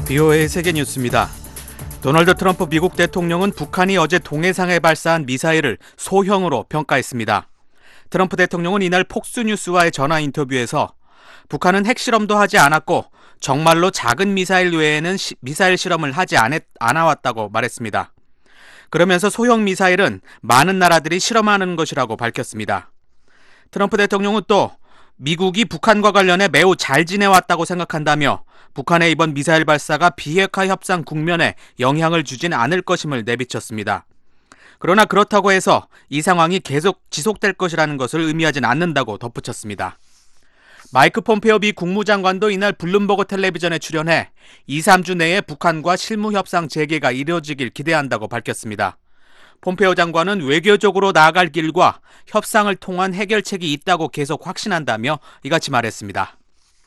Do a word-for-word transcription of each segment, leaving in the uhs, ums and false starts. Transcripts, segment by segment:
비오에이 세계뉴스입니다. 도널드 트럼프 미국 대통령은 북한이 어제 동해상에 발사한 미사일을 소형으로 평가했습니다. 트럼프 대통령은 이날 폭스뉴스와의 전화 인터뷰에서 북한은 핵실험도 하지 않았고 정말로 작은 미사일 외에는 시, 미사일 실험을 하지 않았, 않아왔다고 말했습니다. 그러면서 소형 미사일은 많은 나라들이 실험하는 것이라고 밝혔습니다. 트럼프 대통령은 또 미국이 북한과 관련해 매우 잘 지내왔다고 생각한다며 북한의 이번 미사일 발사가 비핵화 협상 국면에 영향을 주진 않을 것임을 내비쳤습니다. 그러나 그렇다고 해서 이 상황이 계속 지속될 것이라는 것을 의미하진 않는다고 덧붙였습니다. 마이크 폼페오 미 국무장관도 이날 블룸버그 텔레비전에 출연해 이, 삼 주 내에 북한과 실무 협상 재개가 이루어지길 기대한다고 밝혔습니다. 폼페오 장관은 외교적으로 나아갈 길과 협상을 통한 해결책이 있다고 계속 확신한다며 이같이 말했습니다.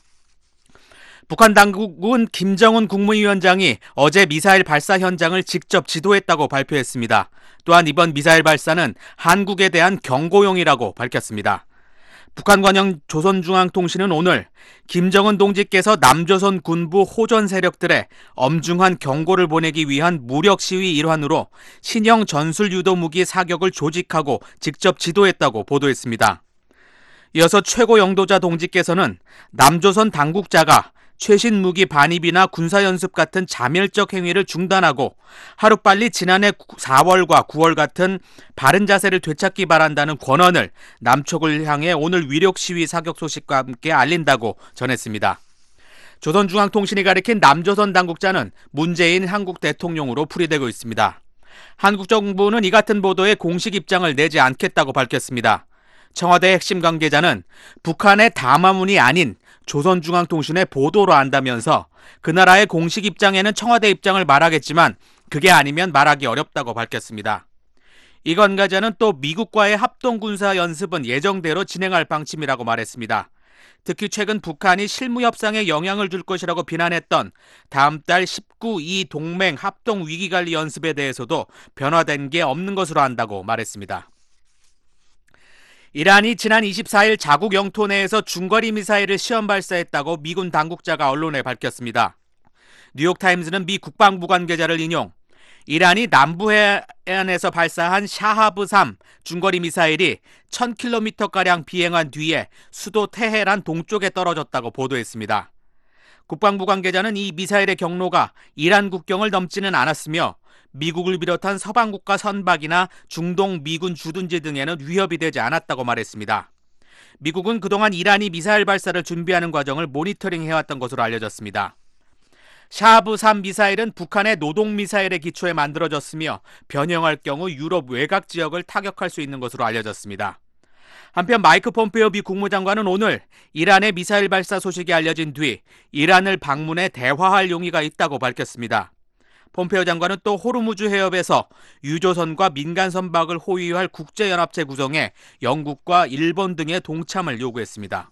북한 당국은 김정은 국무위원장이 어제 미사일 발사 현장을 직접 지도했다고 발표했습니다. 또한 이번 미사일 발사는 한국에 대한 경고용이라고 밝혔습니다. 북한 관영 조선중앙통신은 오늘 김정은 동지께서 남조선 군부 호전 세력들의 엄중한 경고를 보내기 위한 무력 시위 일환으로 신형 전술 유도 무기 사격을 조직하고 직접 지도했다고 보도했습니다. 이어서 최고 영도자 동지께서는 남조선 당국자가 최신 무기 반입이나 군사연습 같은 자멸적 행위를 중단하고 하루빨리 지난해 사월과 구월 같은 바른 자세를 되찾기 바란다는 권한을 남쪽을 향해 오늘 위력 시위 사격 소식과 함께 알린다고 전했습니다. 조선중앙통신이 가리킨 남조선 당국자는 문재인 한국 대통령으로 풀이되고 있습니다. 한국 정부는 이 같은 보도에 공식 입장을 내지 않겠다고 밝혔습니다. 청와대 핵심 관계자는 북한의 담화문이 아닌 조선중앙통신의 보도로 안다면서 그 나라의 공식 입장에는 청와대 입장을 말하겠지만 그게 아니면 말하기 어렵다고 밝혔습니다. 이 관계자는 또 미국과의 합동군사 연습은 예정대로 진행할 방침이라고 말했습니다. 특히 최근 북한이 실무 협상에 영향을 줄 것이라고 비난했던 다음 달 십구 이 동맹 합동 위기관리 연습에 대해서도 변화된 게 없는 것으로 안다고 말했습니다. 이란이 지난 이십사 일 자국 영토 내에서 중거리 미사일을 시험 발사했다고 미군 당국자가 언론에 밝혔습니다. 뉴욕타임즈는 미 국방부 관계자를 인용, 이란이 남부해안에서 발사한 샤하브 삼 중거리 미사일이 천 킬로미터가량 비행한 뒤에 수도 테헤란 동쪽에 떨어졌다고 보도했습니다. 국방부 관계자는 이 미사일의 경로가 이란 국경을 넘지는 않았으며 미국을 비롯한 서방 국가 선박이나 중동 미군 주둔지 등에는 위협이 되지 않았다고 말했습니다. 미국은 그동안 이란이 미사일 발사를 준비하는 과정을 모니터링해왔던 것으로 알려졌습니다. 샤하브 삼 미사일은 북한의 노동미사일의 기초에 만들어졌으며 변형할 경우 유럽 외곽 지역을 타격할 수 있는 것으로 알려졌습니다. 한편 마이크 폼페오 미 국무장관은 오늘 이란의 미사일 발사 소식이 알려진 뒤 이란을 방문해 대화할 용의가 있다고 밝혔습니다. 폼페오 장관은 또 호르무즈 해협에서 유조선과 민간 선박을 호위할 국제연합체 구성에 영국과 일본 등의 동참을 요구했습니다.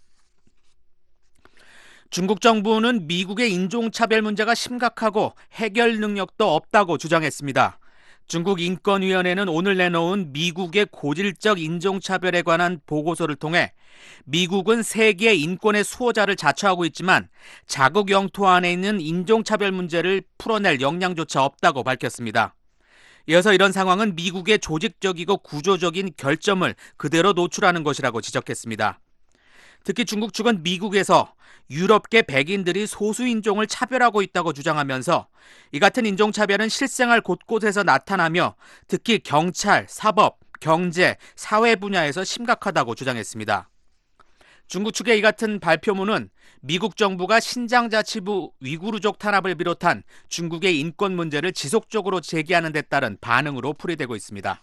중국 정부는 미국의 인종차별 문제가 심각하고 해결 능력도 없다고 주장했습니다. 중국 인권위원회는 오늘 내놓은 미국의 고질적 인종차별에 관한 보고서를 통해 미국은 세계 인권의 수호자를 자처하고 있지만 자국 영토 안에 있는 인종차별 문제를 풀어낼 역량조차 없다고 밝혔습니다. 이어서 이런 상황은 미국의 조직적이고 구조적인 결점을 그대로 노출하는 것이라고 지적했습니다. 특히 중국 측은 미국에서 유럽계 백인들이 소수인종을 차별하고 있다고 주장하면서 이 같은 인종차별은 실생활 곳곳에서 나타나며 특히 경찰, 사법, 경제, 사회 분야에서 심각하다고 주장했습니다. 중국 측의 이 같은 발표문은 미국 정부가 신장자치부 위구르족 탄압을 비롯한 중국의 인권 문제를 지속적으로 제기하는 데 따른 반응으로 풀이되고 있습니다.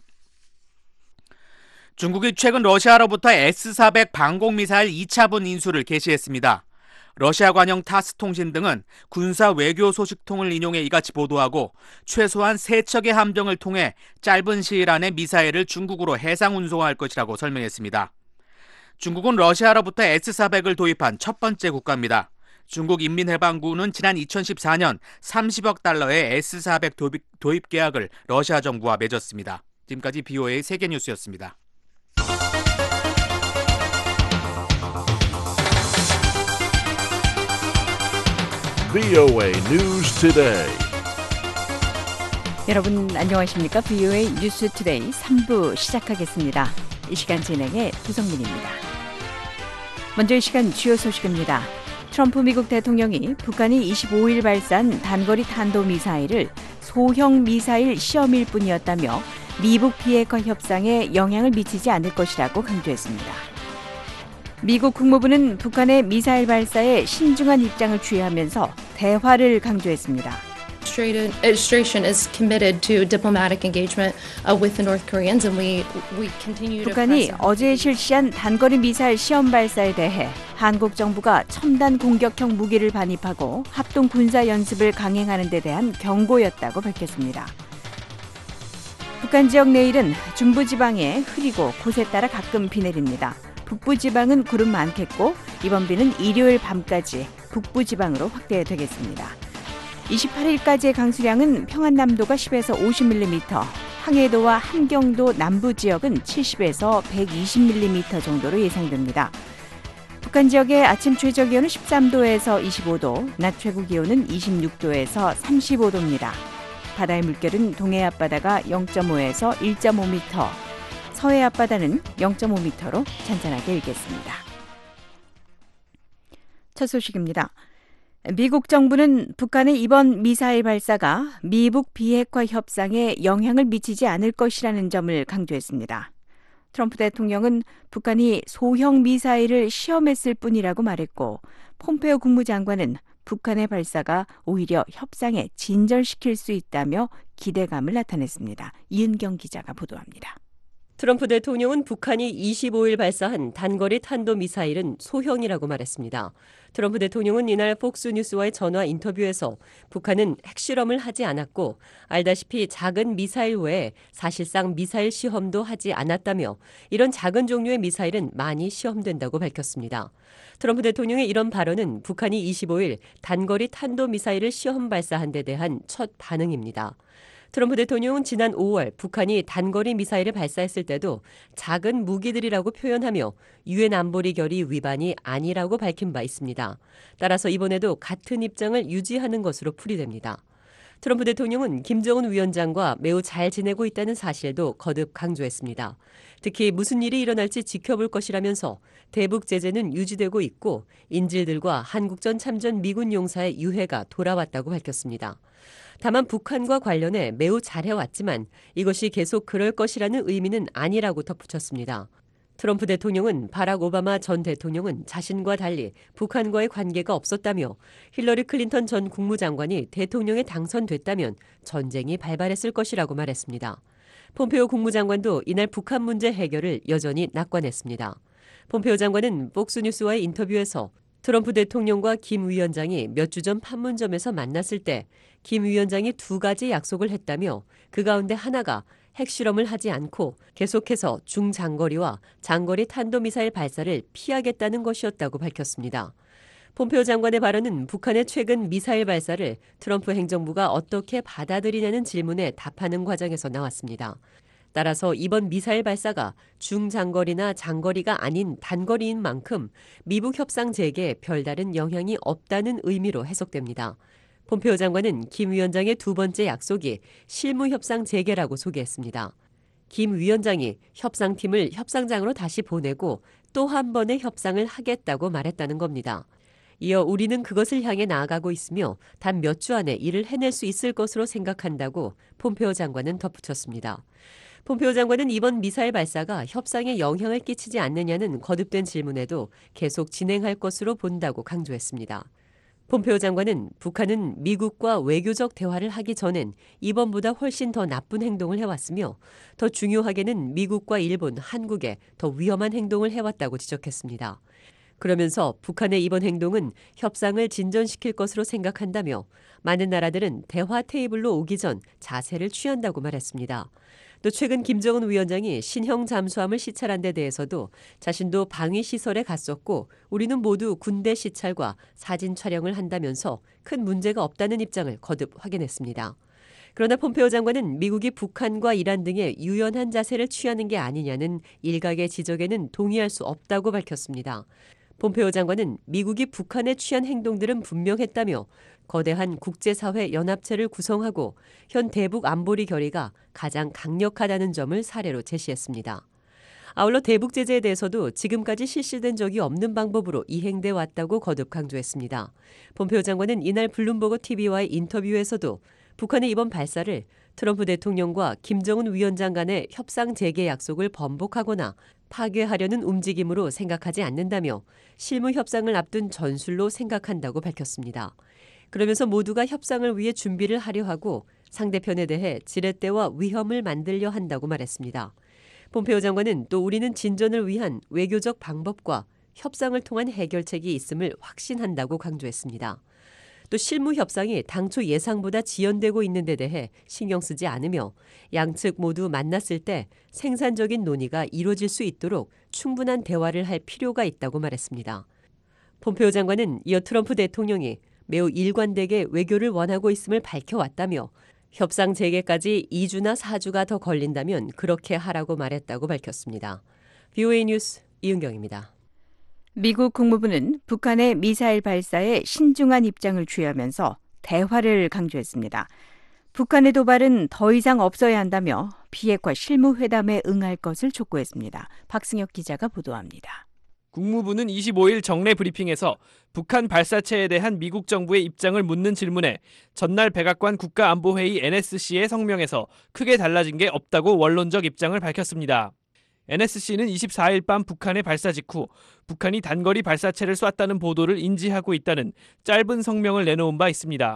중국이 최근 러시아로부터 에스 사백 방공미사일 이 차분 인수를 개시했습니다. 러시아 관영 타스 통신 등은 군사 외교 소식통을 인용해 이같이 보도하고 최소한 세 척의 함정을 통해 짧은 시일 안에 미사일을 중국으로 해상 운송할 것이라고 설명했습니다. 중국은 러시아로부터 에스 사백을 도입한 첫 번째 국가입니다. 중국 인민해방군은 지난 이천십사 년 삼십억 달러의 에스 사백 도입, 도입 계약을 러시아 정부와 맺었습니다. 지금까지 비오에이 세계뉴스였습니다. 브이오에이 News Today. 여러분 안녕하십니까? 브이오에이 뉴스 투데이 삼 부 시작하겠습니다. 이 시간 진행의 구성민입니다. 먼저 이 시간 주요 소식입니다. 트럼프 미국 대통령이 북한이 이십오 일 발사한 단거리 탄도미사일을 소형 미사일 시험일 뿐이었다며 미북 비핵화 협상에 영향을 미치지 않을 것이라고 강조했습니다. 미국 국무부는 북한의 미사일 발사에 신중한 입장을 취하면서 대화를 강조했습니다. Administration is committed to diplomatic engagement uh, with the North Koreans, and we we continue to. 북한이 어제 실시한 단거리 미사일 시험 발사에 대해 한국 정부가 첨단 공격형 무기를 반입하고 합동 군사 연습을 강행하는 데 대한 경고였다고 밝혔습니다. 북한 지역 내일은 중부지방에 흐리고 곳에 따라 가끔 비 내립니다. 북부지방은 구름 많겠고 이번 비는 일요일 밤까지 북부지방으로 확대되겠습니다. 이십팔 일까지의 강수량은 평안남도가 십에서 오십 밀리미터, 황해도와 함경도 남부 지역은 칠십에서 백이십 밀리미터 정도로 예상됩니다. 북한 지역의 아침 최저 기온은 십삼 도에서 이십오 도, 낮 최고 기온은 이십육 도에서 삼십오 도입니다. 바다의 물결은 동해 앞바다가 영 점 오에서 일 점 오 미터, 서해 앞바다는 영 점 오 미터로 잔잔하게 일겠습니다. 첫 소식입니다. 미국 정부는 북한의 이번 미사일 발사가 미북 비핵화 협상에 영향을 미치지 않을 것이라는 점을 강조했습니다. 트럼프 대통령은 북한이 소형 미사일을 시험했을 뿐이라고 말했고, 폼페오 국무장관은 북한의 발사가 오히려 협상에 진전시킬 수 있다며 기대감을 나타냈습니다. 이은경 기자가 보도합니다. 트럼프 대통령은 북한이 이십오 일 발사한 단거리 탄도미사일은 소형이라고 말했습니다. 트럼프 대통령은 이날 폭스뉴스와의 전화 인터뷰에서 북한은 핵실험을 하지 않았고 알다시피 작은 미사일 외에 사실상 미사일 시험도 하지 않았다며 이런 작은 종류의 미사일은 많이 시험된다고 밝혔습니다. 트럼프 대통령의 이런 발언은 북한이 이십오 일 단거리 탄도미사일을 시험 발사한 데 대한 첫 반응입니다. 트럼프 대통령은 지난 오월 북한이 단거리 미사일을 발사했을 때도 작은 무기들이라고 표현하며 유엔 안보리 결의 위반이 아니라고 밝힌 바 있습니다. 따라서 이번에도 같은 입장을 유지하는 것으로 풀이됩니다. 트럼프 대통령은 김정은 위원장과 매우 잘 지내고 있다는 사실도 거듭 강조했습니다. 특히 무슨 일이 일어날지 지켜볼 것이라면서 대북 제재는 유지되고 있고 인질들과 한국전 참전 미군 용사의 유해가 돌아왔다고 밝혔습니다. 다만 북한과 관련해 매우 잘해왔지만 이것이 계속 그럴 것이라는 의미는 아니라고 덧붙였습니다. 트럼프 대통령은 바락 오바마 전 대통령은 자신과 달리 북한과의 관계가 없었다며 힐러리 클린턴 전 국무장관이 대통령에 당선됐다면 전쟁이 발발했을 것이라고 말했습니다. 폼페오 국무장관도 이날 북한 문제 해결을 여전히 낙관했습니다. 폼페오 장관은 폭스뉴스와의 인터뷰에서 트럼프 대통령과 김 위원장이 몇 주 전 판문점에서 만났을 때 김 위원장이 두 가지 약속을 했다며 그 가운데 하나가 핵실험을 하지 않고 계속해서 중장거리와 장거리 탄도미사일 발사를 피하겠다는 것이었다고 밝혔습니다. 폼페오 장관의 발언은 북한의 최근 미사일 발사를 트럼프 행정부가 어떻게 받아들이냐는 질문에 답하는 과정에서 나왔습니다. 따라서 이번 미사일 발사가 중장거리나 장거리가 아닌 단거리인 만큼 미북 협상 재개에 별다른 영향이 없다는 의미로 해석됩니다. 폼페오 장관은 김 위원장의 두 번째 약속이 실무 협상 재개라고 소개했습니다. 김 위원장이 협상팀을 협상장으로 다시 보내고 또 한 번의 협상을 하겠다고 말했다는 겁니다. 이어 우리는 그것을 향해 나아가고 있으며 단 몇 주 안에 이를 해낼 수 있을 것으로 생각한다고 폼페오 장관은 덧붙였습니다. 폼페오 장관은 이번 미사일 발사가 협상에 영향을 끼치지 않느냐는 거듭된 질문에도 계속 진행할 것으로 본다고 강조했습니다. 폼페오 장관은 북한은 미국과 외교적 대화를 하기 전엔 이번보다 훨씬 더 나쁜 행동을 해왔으며 더 중요하게는 미국과 일본, 한국에 더 위험한 행동을 해왔다고 지적했습니다. 그러면서 북한의 이번 행동은 협상을 진전시킬 것으로 생각한다며 많은 나라들은 대화 테이블로 오기 전 자세를 취한다고 말했습니다. 또 최근 김정은 위원장이 신형 잠수함을 시찰한 데 대해서도 자신도 방위시설에 갔었고 우리는 모두 군대 시찰과 사진 촬영을 한다면서 큰 문제가 없다는 입장을 거듭 확인했습니다. 그러나 폼페오 장관은 미국이 북한과 이란 등의 유연한 자세를 취하는 게 아니냐는 일각의 지적에는 동의할 수 없다고 밝혔습니다. 폼페오 장관은 미국이 북한에 취한 행동들은 분명했다며 거대한 국제사회 연합체를 구성하고 현 대북 안보리 결의가 가장 강력하다는 점을 사례로 제시했습니다. 아울러 대북 제재에 대해서도 지금까지 실시된 적이 없는 방법으로 이행돼 왔다고 거듭 강조했습니다. 폼페오 장관은 이날 블룸버그 티비와의 인터뷰에서도 북한의 이번 발사를 트럼프 대통령과 김정은 위원장 간의 협상 재개 약속을 번복하거나 파괴하려는 움직임으로 생각하지 않는다며 실무 협상을 앞둔 전술로 생각한다고 밝혔습니다. 그러면서 모두가 협상을 위해 준비를 하려 하고 상대편에 대해 지렛대와 위험을 만들려 한다고 말했습니다. 폼페오 장관은 또 우리는 진전을 위한 외교적 방법과 협상을 통한 해결책이 있음을 확신한다고 강조했습니다. 또 실무 협상이 당초 예상보다 지연되고 있는 데 대해 신경 쓰지 않으며 양측 모두 만났을 때 생산적인 논의가 이루어질 수 있도록 충분한 대화를 할 필요가 있다고 말했습니다. 폼페오 장관은 이어 트럼프 대통령이 매우 일관되게 외교를 원하고 있음을 밝혀왔다며 협상 재개까지 이 주나 사 주가 더 걸린다면 그렇게 하라고 말했다고 밝혔습니다. 브이오에이 뉴스 이은경입니다. 미국 국무부는 북한의 미사일 발사에 신중한 입장을 취하면서 대화를 강조했습니다. 북한의 도발은 더 이상 없어야 한다며 비핵화 실무회담에 응할 것을 촉구했습니다. 박승혁 기자가 보도합니다. 국무부는 이십오일 정례 브리핑에서 북한 발사체에 대한 미국 정부의 입장을 묻는 질문에 전날 백악관 국가안보회의 엔에스씨의 성명에서 크게 달라진 게 없다고 원론적 입장을 밝혔습니다. 엔에스씨는 이십사일 밤 북한의 발사 직후 북한이 단거리 발사체를 쐈다는 보도를 인지하고 있다는 짧은 성명을 내놓은 바 있습니다.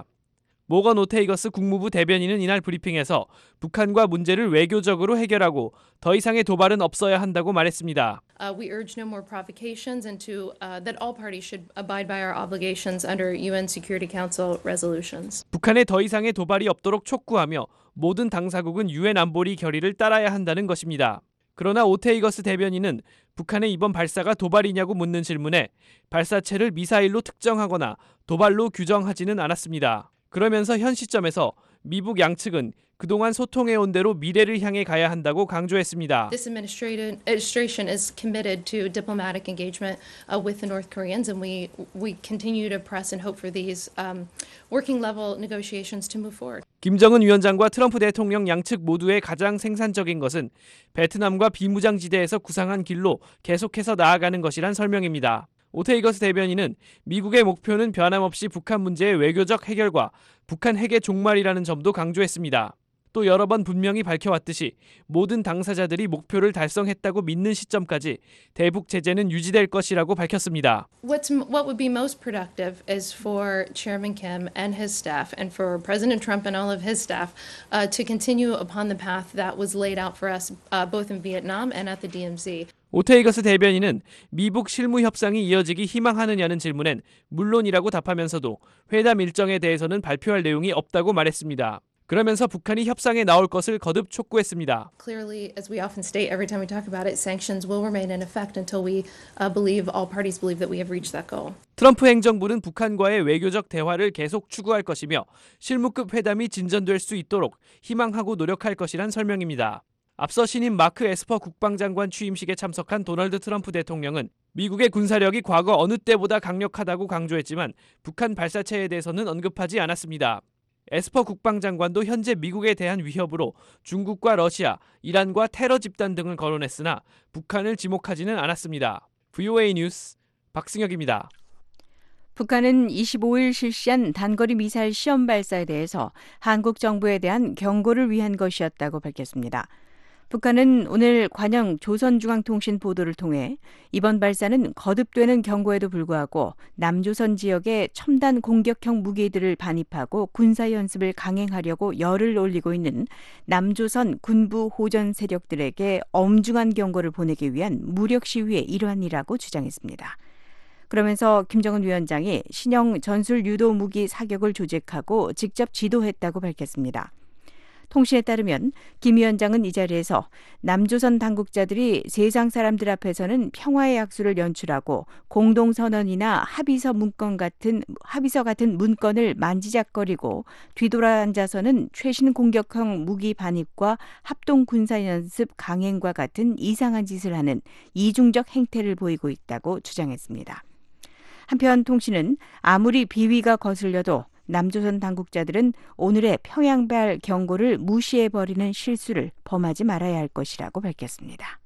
모건 오테이거스 국무부 대변인은 이날 브리핑에서 북한과 문제를 외교적으로 해결하고 더 이상의 도발은 없어야 한다고 말했습니다. Uh, we urge no more provocations and to uh, that all parties should abide by our obligations under 유엔 Security Council resolutions. 북한에 더 이상의 도발이 없도록 촉구하며 모든 당사국은 유엔 안보리 결의를 따라야 한다는 것입니다. 그러나 오테이거스 대변인은 북한의 이번 발사가 도발이냐고 묻는 질문에 발사체를 미사일로 특정하거나 도발로 규정하지는 않았습니다. 그러면서 현 시점에서 미북 양측은 그동안 소통해온 대로 미래를 향해 가야 한다고 강조했습니다. This administration, administration is committed to diplomatic engagement uh, with the North Koreans, and we we continue to press and hope for these um, working level negotiations to move forward. 김정은 위원장과 트럼프 대통령 양측 모두의 가장 생산적인 것은 베트남과 비무장지대에서 구상한 길로 계속해서 나아가는 것이란 설명입니다. 오테이거스 대변인은 미국의 목표는 변함없이 북한 문제의 외교적 해결과 북한 핵의 종말이라는 점도 강조했습니다. 또 여러 번 분명히 밝혀왔듯이 모든 당사자들이 목표를 달성했다고 믿는 시점까지 대북 제재는 유지될 것이라고 밝혔습니다. What's what would be most productive is for Chairman Kim and his staff, and for President Trump and all of his staff, uh, to continue upon the path that was laid out for us, uh, both in Vietnam and at the 디엠지. 오테이거스 대변인은 미북 실무 협상이 이어지기 희망하느냐는 질문엔 물론이라고 답하면서도 회담 일정에 대해서는 발표할 내용이 없다고 말했습니다. 그러면서 북한이 협상에 나올 것을 거듭 촉구했습니다. Clearly, as we often state every time we talk about it, sanctions will remain in effect until we uh, believe all parties believe that we have reached that goal. 트럼프 행정부는 북한과의 외교적 대화를 계속 추구할 것이며 실무급 회담이 진전될 수 있도록 희망하고 노력할 것이란 설명입니다. 앞서 신임 마크 에스퍼 국방장관 취임식에 참석한 도널드 트럼프 대통령은 미국의 군사력이 과거 어느 때보다 강력하다고 강조했지만 북한 발사체에 대해서는 언급하지 않았습니다. 에스퍼 국방장관도 현재 미국에 대한 위협으로 중국과 러시아, 이란과 테러 집단 등을 거론했으나 북한을 지목하지는 않았습니다. 브이오에이 뉴스 박승혁입니다. 북한은 이십오일 실시한 단거리 미사일 시험 발사에 대해서 한국 정부에 대한 경고를 위한 것이었다고 밝혔습니다. 북한은 오늘 관영 조선중앙통신 보도를 통해 이번 발사는 거듭되는 경고에도 불구하고 남조선 지역에 첨단 공격형 무기들을 반입하고 군사연습을 강행하려고 열을 올리고 있는 남조선 군부 호전 세력들에게 엄중한 경고를 보내기 위한 무력 시위의 일환이라고 주장했습니다. 그러면서 김정은 위원장이 신형 전술 유도 무기 사격을 조직하고 직접 지도했다고 밝혔습니다. 통신에 따르면 김 위원장은 이 자리에서 남조선 당국자들이 세상 사람들 앞에서는 평화의 약수를 연출하고 공동선언이나 합의서 문건 같은 합의서 같은 문건을 만지작거리고 뒤돌아 앉아서는 최신 공격형 무기 반입과 합동 군사 연습 강행과 같은 이상한 짓을 하는 이중적 행태를 보이고 있다고 주장했습니다. 한편 통신은 아무리 비위가 거슬려도 남조선 당국자들은 오늘의 평양발 경고를 무시해버리는 실수를 범하지 말아야 할 것이라고 밝혔습니다.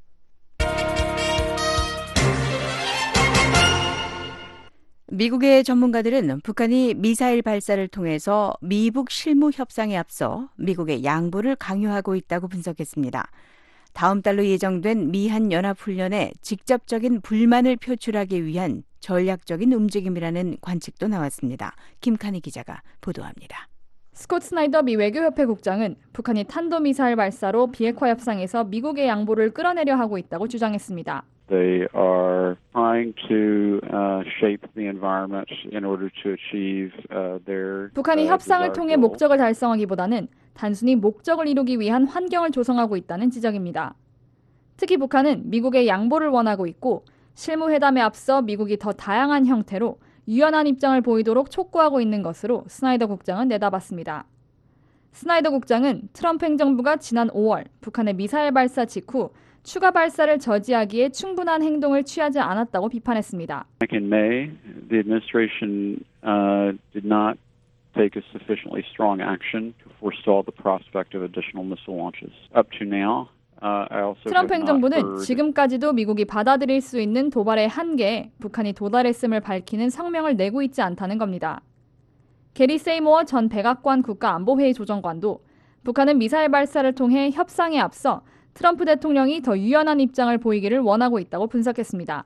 미국의 전문가들은 북한이 미사일 발사를 통해서 미북 실무 협상에 앞서 미국의 양보를 강요하고 있다고 분석했습니다. 다음 달로 예정된 미한 연합훈련에 직접적인 불만을 표출하기 위한 전략적인 움직임이라는 관측도 나왔습니다. 김칸희 기자가 보도합니다. 스콧 스나이더 미 외교협회 국장은 북한이 탄도미사일 발사로 비핵화 협상에서 미국의 양보를 끌어내려 하고 있다고 주장했습니다. They are trying to uh, shape the environment in order to achieve uh, their. 북한이 협상을 통해 목적을 달성하기보다는 단순히 목적을 이루기 위한 환경을 조성하고 있다는 지적입니다. 특히 북한은 미국의 양보를 원하고 있고 실무회담에 앞서 미국이 더 다양한 형태로 유연한 입장을 보이도록 촉구하고 있는 것으로 스나이더 국장은 내다봤습니다. 스나이더 국장은 트럼프 행정부가 지난 오월 북한의 미사일 발사 직후 추가 발사를 저지하기에 충분한 행동을 취하지 않았다고 비판했습니다. In May, the administration uh, did not take a sufficiently strong action to forestall the prospect of additional missile launches. Up to now, uh, I also 트럼프 have not 행정부는 heard. 지금까지도 미국이 받아들일 수 있는 도발의 한계에 북한이 도달했음을 밝히는 성명을 내고 있지 않다는 겁니다. 게리 세이모어 전 백악관 국가안보회의 조정관도 북한은 미사일 발사를 통해 협상에 앞서 트럼프 대통령이 더 유연한 입장을 보이기를 원하고 있다고 분석했습니다.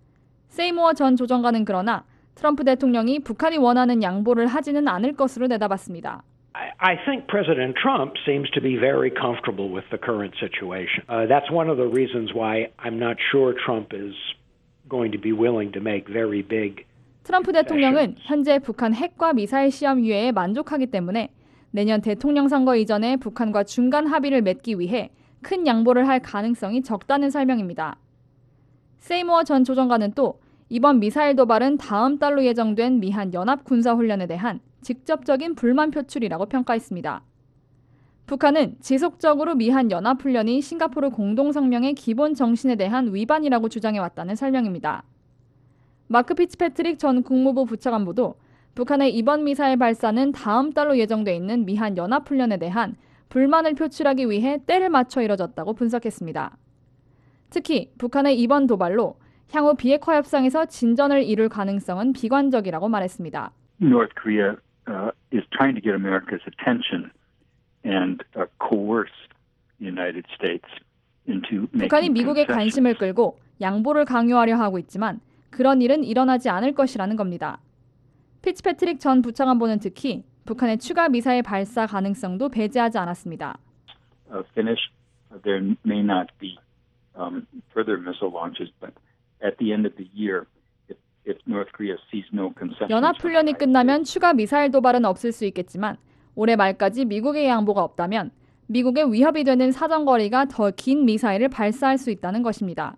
세이모어 전 조정관은 그러나 트럼프 대통령이 북한이 원하는 양보를 하지는 않을 것으로 내다봤습니다. I think President Trump seems to be very comfortable with the current situation. Uh, that's one of the reasons why I'm not sure Trump is going to be willing to make very big. 트럼프 대통령은 현재 북한 핵과 미사일 시험 유예에 만족하기 때문에 내년 대통령 선거 이전에 북한과 중간 합의를 맺기 위해 큰 양보를 할 가능성이 적다는 설명입니다. 세이모어 전 조정관은 또 이번 미사일 도발은 다음 달로 예정된 미한 연합 군사훈련에 대한 직접적인 불만 표출이라고 평가했습니다. 북한은 지속적으로 미한 연합훈련이 싱가포르 공동성명의 기본 정신에 대한 위반이라고 주장해왔다는 설명입니다. 마크 피츠패트릭 전 국무부 부차관보도 북한의 이번 미사일 발사는 다음 달로 예정돼 있는 미한 연합훈련에 대한 불만을 표출하기 위해 때를 맞춰 이뤄졌다고 분석했습니다. 특히 북한의 이번 도발로 향후 비핵화 협상에서 진전을 이룰 가능성은 비관적이라고 말했습니다. North Korea uh, is trying to get America's attention and uh, coerce the United States into making 북한이 미국의 concessions. 관심을 끌고 양보를 강요하려 하고 있지만 그런 일은 일어나지 않을 것이라는 겁니다. 피츠패트릭 전 부차관보는 특히 북한의 추가 미사일 발사 가능성도 배제하지 않았습니다. Uh, finish, there may not be um, further missile launches, but at the end of the year, if, if North Korea sees no concessions, 연합훈련이 끝나면 추가 미사일 도발은 없을 수 있겠지만 올해 말까지 미국의 양보가 없다면 미국의 위협이 되는 사정거리가 더 긴 미사일을 발사할 수 있다는 것입니다.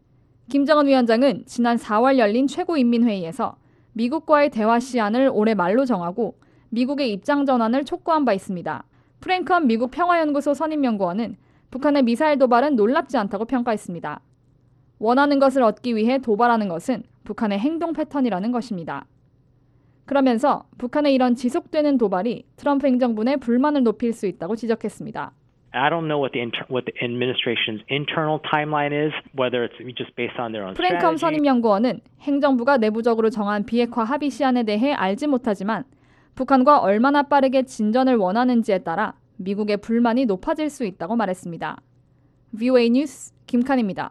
김정은 위원장은 지난 사월 열린 최고인민회의에서 미국과의 대화 시한을 올해 말로 정하고 미국의 입장 전환을 촉구한 바 있습니다. 프랭컨 미국 평화연구소 선임연구원은 북한의 미사일 도발은 놀랍지 않다고 평가했습니다. 원하는 것을 얻기 위해 도발하는 것은 북한의 행동 패턴이라는 것입니다. 그러면서 북한의 이런 지속되는 도발이 트럼프 행정부 내 불만을 높일 수 있다고 지적했습니다. I don't know what the inter- what the administration's internal timeline is, whether it's just based on their own 프랭컴 strategy. 선임연구원은 행정부가 내부적으로 정한 비핵화 합의 시한에 대해 알지 못하지만 북한과 얼마나 빠르게 진전을 원하는지에 따라 미국의 불만이 높아질 수 있다고 말했습니다. 브이오에이 뉴스 김칸입니다.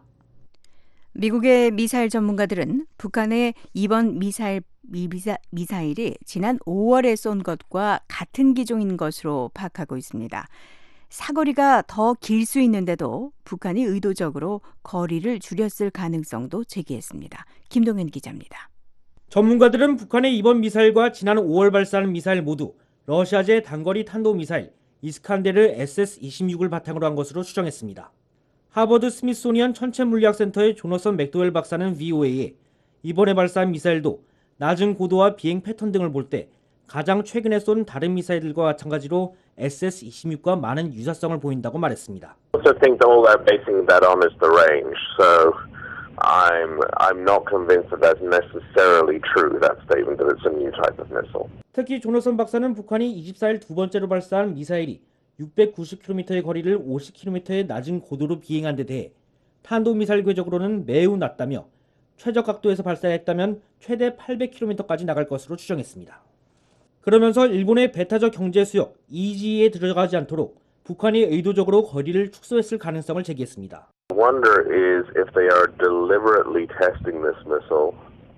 미국의 미사일 전문가들은 북한의 이번 미사일, 미사, 미사일이 지난 오월에 쏜 것과 같은 기종인 것으로 파악하고 있습니다. 사거리가 더 길 수 있는데도 북한이 의도적으로 거리를 줄였을 가능성도 제기했습니다. 김동현 기자입니다. 전문가들은 북한의 이번 미사일과 지난 오월 발사한 미사일 모두 러시아제 단거리 탄도미사일 이스칸데르 에스에스 이십육을 바탕으로 한 것으로 추정했습니다. 하버드 스미소니언 천체물리학센터의 조너선 맥도웰 박사는 브이오에이에 이번에 발사한 미사일도 낮은 고도와 비행 패턴 등을 볼 때 가장 최근에 쏜 다른 미사일들과 마찬가지로 에스에스 이십육과 많은 유사성을 보인다고 말했습니다. I also think all they're basing that on is the range. So I'm I'm not convinced that that's necessarily true. That statement that it's a new type of missile. 특히 조너선 박사는 북한이 이십사 일 두 번째로 발사한 미사일이 육백구십 킬로미터의 거리를 오십 킬로미터의 낮은 고도로 비행한 데 대해 탄도미사일 궤적으로는 매우 낮다며 최적 각도에서 발사했다면 최대 팔백 킬로미터까지 나갈 것으로 추정했습니다. 그러면서 일본의 배타적 경제 수역 이이지이에 들어가지 않도록 북한이 의도적으로 거리를 축소했을 가능성을 제기했습니다. The wonder is if they are deliberately testing this missile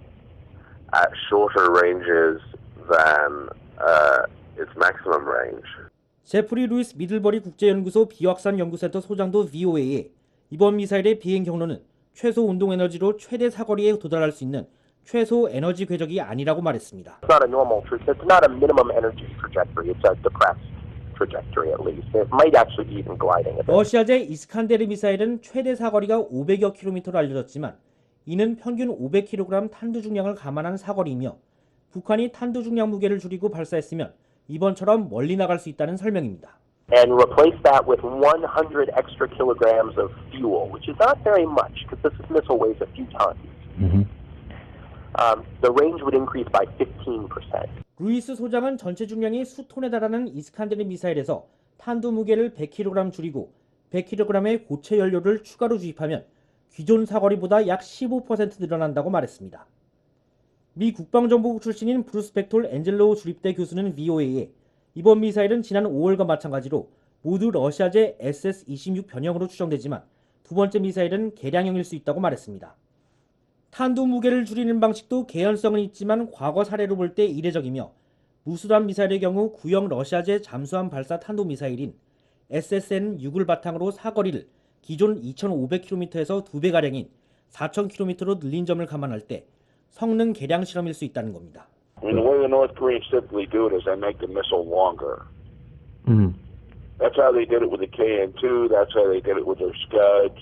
at shorter ranges than uh, its maximum range. 제프리 루이스 미들버리 국제연구소 비확산 연구센터 소장도 브이오에이에 이번 미사일의 비행 경로는 최소 운동 에너지로 최대 사거리에 도달할 수 있는 최소 에너지 궤적이 아니라고 말했습니다. It's not a normal trajectory. It's not a minimum energy trajectory. It's a depressed trajectory at least. It might actually be even gliding a bit. 러시아제 이스칸데르 미사일은 최대 사거리가 오백여 킬로미터로 알려졌지만 이는 평균 오백 킬로그램 탄두 중량을 감안한 사거리이며 북한이 탄두 중량 무게를 줄이고 발사했으면 이번처럼 멀리 나갈 수 있다는 설명입니다. And replace that with one hundred extra kilograms of fuel, which is not very much because this missile weighs a few tons. Mm-hmm. Um, the range would increase by fifteen percent. 루이스 소장은 전체 중량이 수톤에 달하는 이스칸데르 미사일에서 탄두 무게를 백 킬로그램 줄이고 백 킬로그램의 고체 연료를 추가로 주입하면 기존 사거리보다 약 십오 퍼센트 늘어난다고 말했습니다. 미 국방정보국 출신인 브루스 벡톨 엔젤로우 주립대 교수는 브이오에이에 이번 미사일은 지난 오월과 마찬가지로 모두 러시아제 에스에스 이십육 변형으로 추정되지만 두 번째 미사일은 개량형일 수 있다고 말했습니다. 탄두 무게를 줄이는 방식도 개연성은 있지만 과거 사례로 볼 때 이례적이며 무수단 미사일의 경우 구형 러시아제 잠수함 발사 탄도 미사일인 에스에스엔 육을 바탕으로 사거리를 기존 이천오백 킬로미터에서 두 배가량인 사천 킬로미터로 늘린 점을 감안할 때 성능 개량 실험일 수 있다는 겁니다. I mean, the way the North Koreans typically do it is they make the missile longer. Mm. That's how they did it with the K N two. That's how they did it with their Scuds.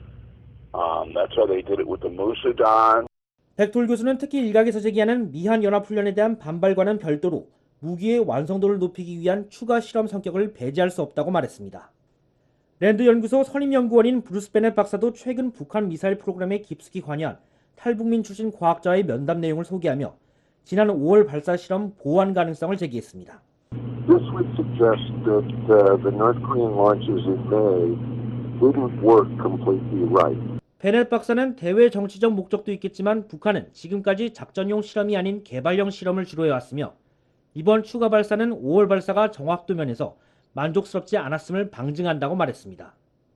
Um, that's how they did it with the Musudan. 벡톨 교수는 특히 일각에서 제기하는 미한 연합훈련에 대한 반발과는 별도로 무기의 완성도를 높이기 위한 추가 실험 성격을 배제할 수 없다고 말했습니다. 랜드 연구소 선임연구원인 브루스 베넷 박사도 최근 북한 미사일 프로그램에 깊숙이 관여한 탈북민 출신 과학자의 면담 내용을 소개하며 지난 오월 발사 실험 보완 가능성을 제기했습니다. This would suggest that uh, the North Korean launches in May didn't work completely right. 베넷 박사는 대외 정치적 목적도 있겠지만 북한은 지금까지 작전용 실험이 아닌 개발형 실험을 주로 해왔으며 이번 추가 발사는 오월 발사가 정확도 면에서 만족스럽지 않았음을 방증한다고 말했습니다.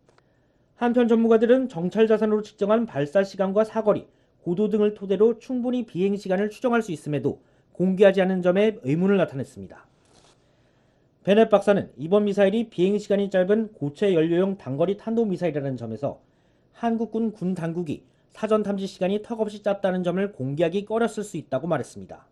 한편 전문가들은 정찰 자산으로 측정한 발사 시간과 사거리, 고도 등을 토대로 충분히 비행 시간을 추정할 수 있음에도 공개하지 않은 점에 의문을 나타냈습니다. 베넷 박사는 이번 미사일이 비행 시간이 짧은 고체 연료용 단거리 탄도미사일이라는 점에서 한국군 군 당국이 사전 탐지 시간이 턱없이 짧다는 점을 공개하기 꺼렸을 수 있다고 말했습니다.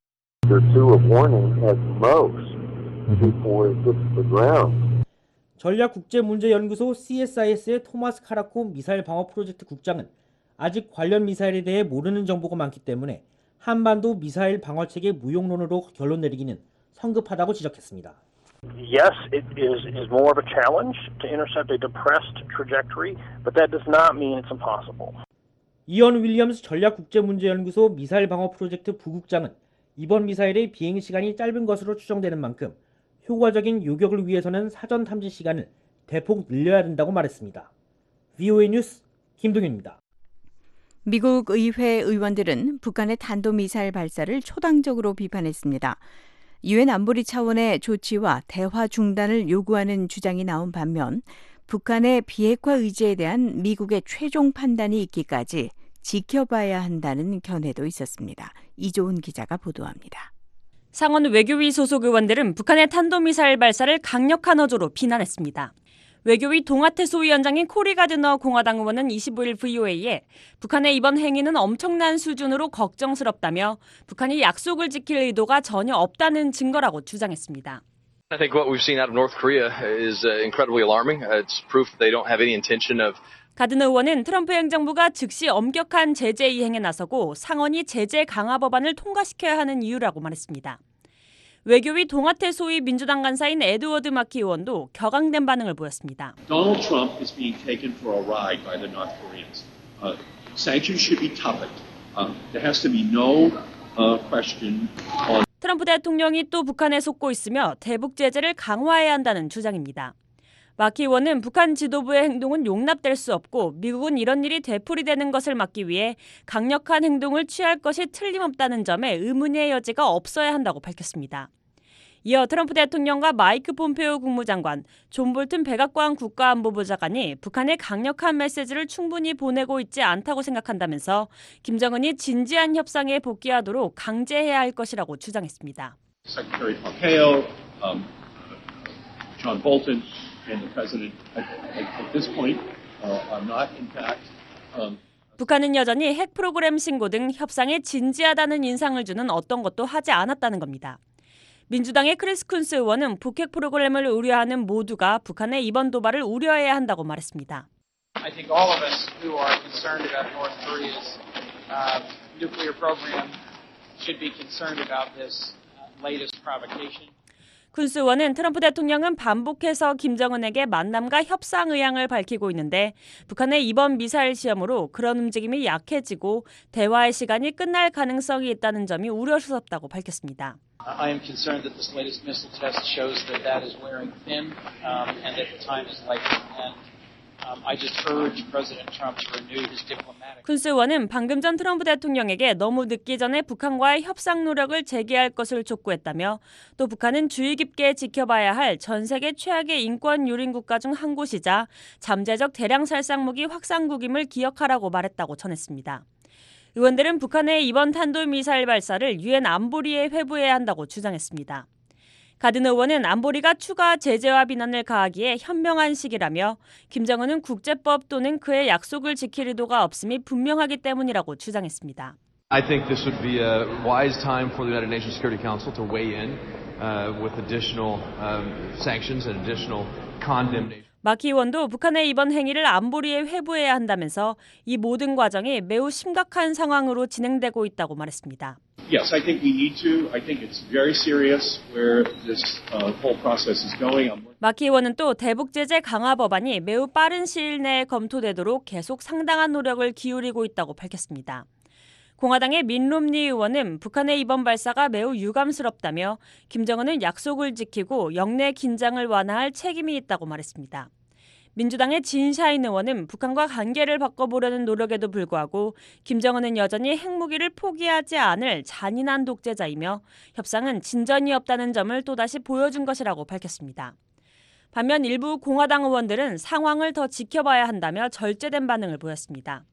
전략국제문제연구소 씨에스아이에스의 토마스 카라코 미사일 방어 프로젝트 국장은 아직 관련 미사일에 대해 모르는 정보가 많기 때문에 한반도 미사일 방어체계 무용론으로 결론 내리기는 성급하다고 지적했습니다. Yes, it is, is more of a challenge to intercept a depressed trajectory, but that does not mean it's impossible. 이언 윌리엄스 전략국제문제연구소 미사일 방어 프로젝트 부국장은 이번 미사일의 비행 시간이 짧은 것으로 추정되는 만큼 효과적인 요격을 위해서는 사전 탐지 시간을 대폭 늘려야 된다고 말했습니다. 브이오에이 뉴스 김동윤입니다. 미국 의회 의원들은 북한의 탄도미사일 발사를 초당적으로 비판했습니다. 유엔 안보리 차원의 조치와 대화 중단을 요구하는 주장이 나온 반면 북한의 비핵화 의지에 대한 미국의 최종 판단이 있기까지 지켜봐야 한다는 견해도 있었습니다. 이조은 기자가 보도합니다. 상원 외교위 소속 의원들은 북한의 탄도미사일 발사를 강력한 어조로 비난했습니다. 외교위 동아태 소위원장인 코리 가드너 공화당 의원은 이십오일 브이오에이에 북한의 이번 행위는 엄청난 수준으로 걱정스럽다며 북한이 약속을 지킬 의도가 전혀 없다는 증거라고 주장했습니다. I think what we've seen out of North Korea is incredibly alarming. It's proof they don't have any intention of 가드너 의원은 트럼프 행정부가 즉시 엄격한 제재 이행에 나서고 상원이 제재 강화 법안을 통과시켜야 하는 이유라고 말했습니다. 외교위 동아태 소위 민주당 간사인 에드워드 마키 의원도 격앙된 반응을 보였습니다. Donald Trump is being taken for a ride by the North Koreans. Uh, Sanctions should be toughened. Uh, there has to be no uh, question on. 트럼프 대통령이 또 북한에 속고 있으며 대북 제재를 강화해야 한다는 주장입니다. 마키 의원은 북한 지도부의 행동은 용납될 수 없고 미국은 이런 일이 되풀이되는 것을 막기 위해 강력한 행동을 취할 것이 틀림없다는 점에 의문의 여지가 없어야 한다고 밝혔습니다. 이어 트럼프 대통령과 마이크 폼페오 국무장관, 존 볼튼 백악관 국가안보부 장관이 북한에 강력한 메시지를 충분히 보내고 있지 않다고 생각한다면서 김정은이 진지한 협상에 복귀하도록 강제해야 할 것이라고 주장했습니다. Secretary Pompeo, um, John Bolton, and the President at, at this point uh, are not in fact. Um, 북한은 여전히 핵 프로그램 신고 등 협상에 진지하다는 인상을 주는 어떤 것도 하지 않았다는 겁니다. 민주당의 크리스 쿤스 의원은 북핵 프로그램을 우려하는 모두가 북한의 이번 도발을 우려해야 한다고 말했습니다. I think all of us who are concerned about North Korea's uh, nuclear program should be concerned about this latest provocation. 쿤스 의원은 트럼프 대통령은 반복해서 김정은에게 만남과 협상 의향을 밝히고 있는데 북한의 이번 미사일 시험으로 그런 움직임이 약해지고 대화의 시간이 끝날 가능성이 있다는 점이 우려스럽다고 밝혔습니다. I am concerned that this latest missile test shows that that is wearing thin um, and that the time is likely to end. Um, I just urge President Trump to renew his diplomatic. 쿤스 의원은 방금 전 트럼프 대통령에게 너무 늦기 전에 북한과의 협상 노력을 재개할 것을 촉구했다며 또 북한은 주의 깊게 지켜봐야 할 전 세계 최악의 인권 유린 국가 중 한 곳이자 잠재적 대량 살상무기 확산국임을 기억하라고 말했다고 전했습니다. 의원들은 북한의 이번 탄도미사일 발사를 유엔 안보리에 회부해야 한다고 주장했습니다. 가드너 의원은 안보리가 추가 제재와 비난을 가하기에 현명한 시기라며 김정은은 국제법 또는 그의 약속을 지킬 의도가 없음이 분명하기 때문이라고 주장했습니다. I think this would be a wise time for the United Nations Security Council to weigh in uh, with additional um, sanctions and additional condemnation. 마키 의원도 북한의 이번 행위를 안보리에 회부해야 한다면서 이 모든 과정이 매우 심각한 상황으로 진행되고 있다고 말했습니다. Yes, I think we need to. I think it's very serious where this uh, whole process is going. 마키 의원은 또 대북 제재 강화 법안이 매우 빠른 시일 내에 검토되도록 계속 상당한 노력을 기울이고 있다고 밝혔습니다. 공화당의 민 롬니 의원은 북한의 이번 발사가 매우 유감스럽다며 김정은은 약속을 지키고 영내 긴장을 완화할 책임이 있다고 말했습니다. 민주당의 진 샤인 의원은 북한과 관계를 바꿔보려는 노력에도 불구하고 김정은은 여전히 핵무기를 포기하지 않을 잔인한 독재자이며 협상은 진전이 없다는 점을 또다시 보여준 것이라고 밝혔습니다. 반면 일부 공화당 의원들은 상황을 더 지켜봐야 한다며 절제된 반응을 보였습니다.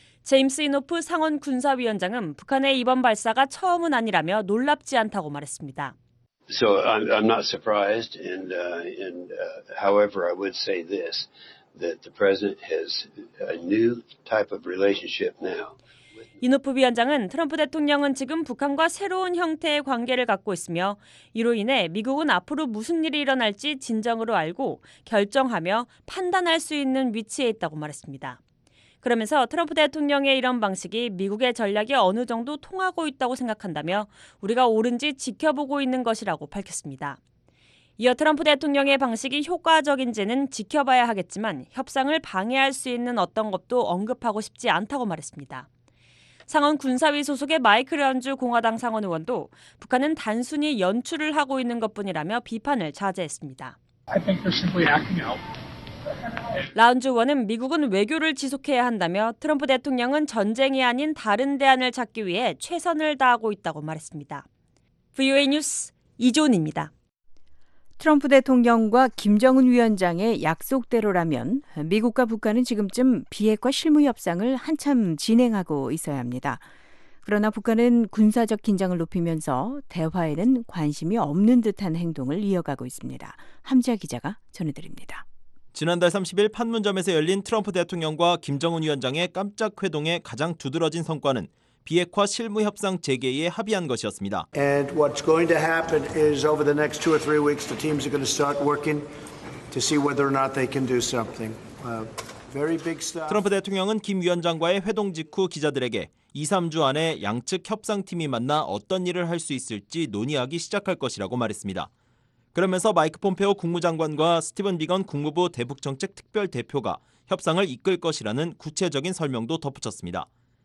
제임스 이노프 상원 군사위원장은 북한의 이번 발사가 처음은 아니라며 놀랍지 않다고 말했습니다. So I'm, I'm not surprised, and, uh, and uh, however, I would say this, that the president has a new type of relationship now. 이노프 위원장은 트럼프 대통령은 지금 북한과 새로운 형태의 관계를 갖고 있으며 이로 인해 미국은 앞으로 무슨 일이 일어날지 진정으로 알고 결정하며 판단할 수 있는 위치에 있다고 말했습니다. 그러면서 트럼프 대통령의 이런 방식이 미국의 전략이 어느 정도 통하고 있다고 생각한다며 우리가 옳은지 지켜보고 있는 것이라고 밝혔습니다. 이어 트럼프 대통령의 방식이 효과적인지는 지켜봐야 하겠지만 협상을 방해할 수 있는 어떤 것도 언급하고 싶지 않다고 말했습니다. 상원 군사위 소속의 마이클 런주 공화당 상원 의원도 북한은 단순히 연출을 하고 있는 것뿐이라며 비판을 자제했습니다. I think they're simply acting out. 라운주 의원은 미국은 외교를 지속해야 한다며 트럼프 대통령은 전쟁이 아닌 다른 대안을 찾기 위해 최선을 다하고 있다고 말했습니다. 브이오에이 뉴스 이존입니다. 트럼프 대통령과 김정은 위원장의 약속대로라면 미국과 북한은 지금쯤 비핵화 실무 협상을 한참 진행하고 있어야 합니다. 그러나 북한은 군사적 긴장을 높이면서 대화에는 관심이 없는 듯한 행동을 이어가고 있습니다. 함지아 기자가 전해드립니다. 지난달 삼십일 판문점에서 열린 트럼프 대통령과 김정은 위원장의 깜짝 회동의 가장 두드러진 성과는 비핵화 실무 협상 재개에 합의한 것이었습니다. And what's going to happen is over the next two or three weeks the teams are going to start working to see whether or not they can do something. Uh, very big stuff. 트럼프 대통령은 김 위원장과의 회동 직후 기자들에게 이, 삼 주 안에 양측 협상팀이 만나 어떤 일을 할 수 있을지 논의하기 시작할 것이라고 말했습니다. 그러면서 마이크 폼페오 국무장관과 스티븐 비건 국무부 대북정책 특별대표가 협상을 이끌 것이라는 구체적인 설명도 덧붙였습니다.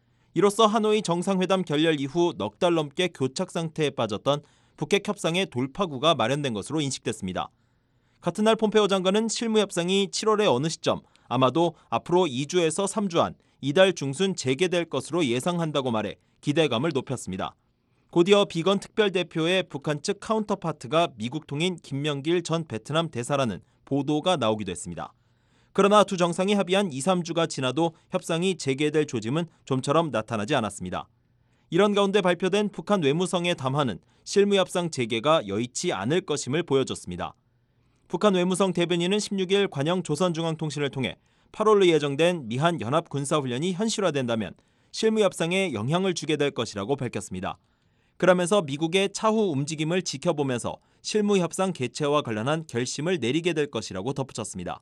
이로써 하노이 정상회담 결렬 이후 넉 달 넘게 교착 상태에 빠졌던 북핵 협상의 돌파구가 마련된 것으로 인식됐습니다. 같은 날 폼페오 장관은 실무 협상이 칠월의 어느 시점, 아마도 앞으로 이 주에서 삼 주 안 이달 중순 재개될 것으로 예상한다고 말해 기대감을 높였습니다. 곧이어 비건 특별대표의 북한 측 카운터파트가 미국 통인 김명길 전 베트남 대사라는 보도가 나오기도 했습니다. 그러나 두 정상이 합의한 이, 삼 주가 지나도 협상이 재개될 조짐은 좀처럼 나타나지 않았습니다. 이런 가운데 발표된 북한 외무성의 담화는 실무협상 재개가 여의치 않을 것임을 보여줬습니다. 북한 외무성 대변인은 십육 일 관영 조선중앙통신을 통해 팔월로 예정된 미한 연합군사훈련이 현실화된다면 실무협상에 영향을 주게 될 것이라고 밝혔습니다. 그러면서 미국의 차후 움직임을 지켜보면서 실무협상 개최와 관련한 결심을 내리게 될 것이라고 덧붙였습니다.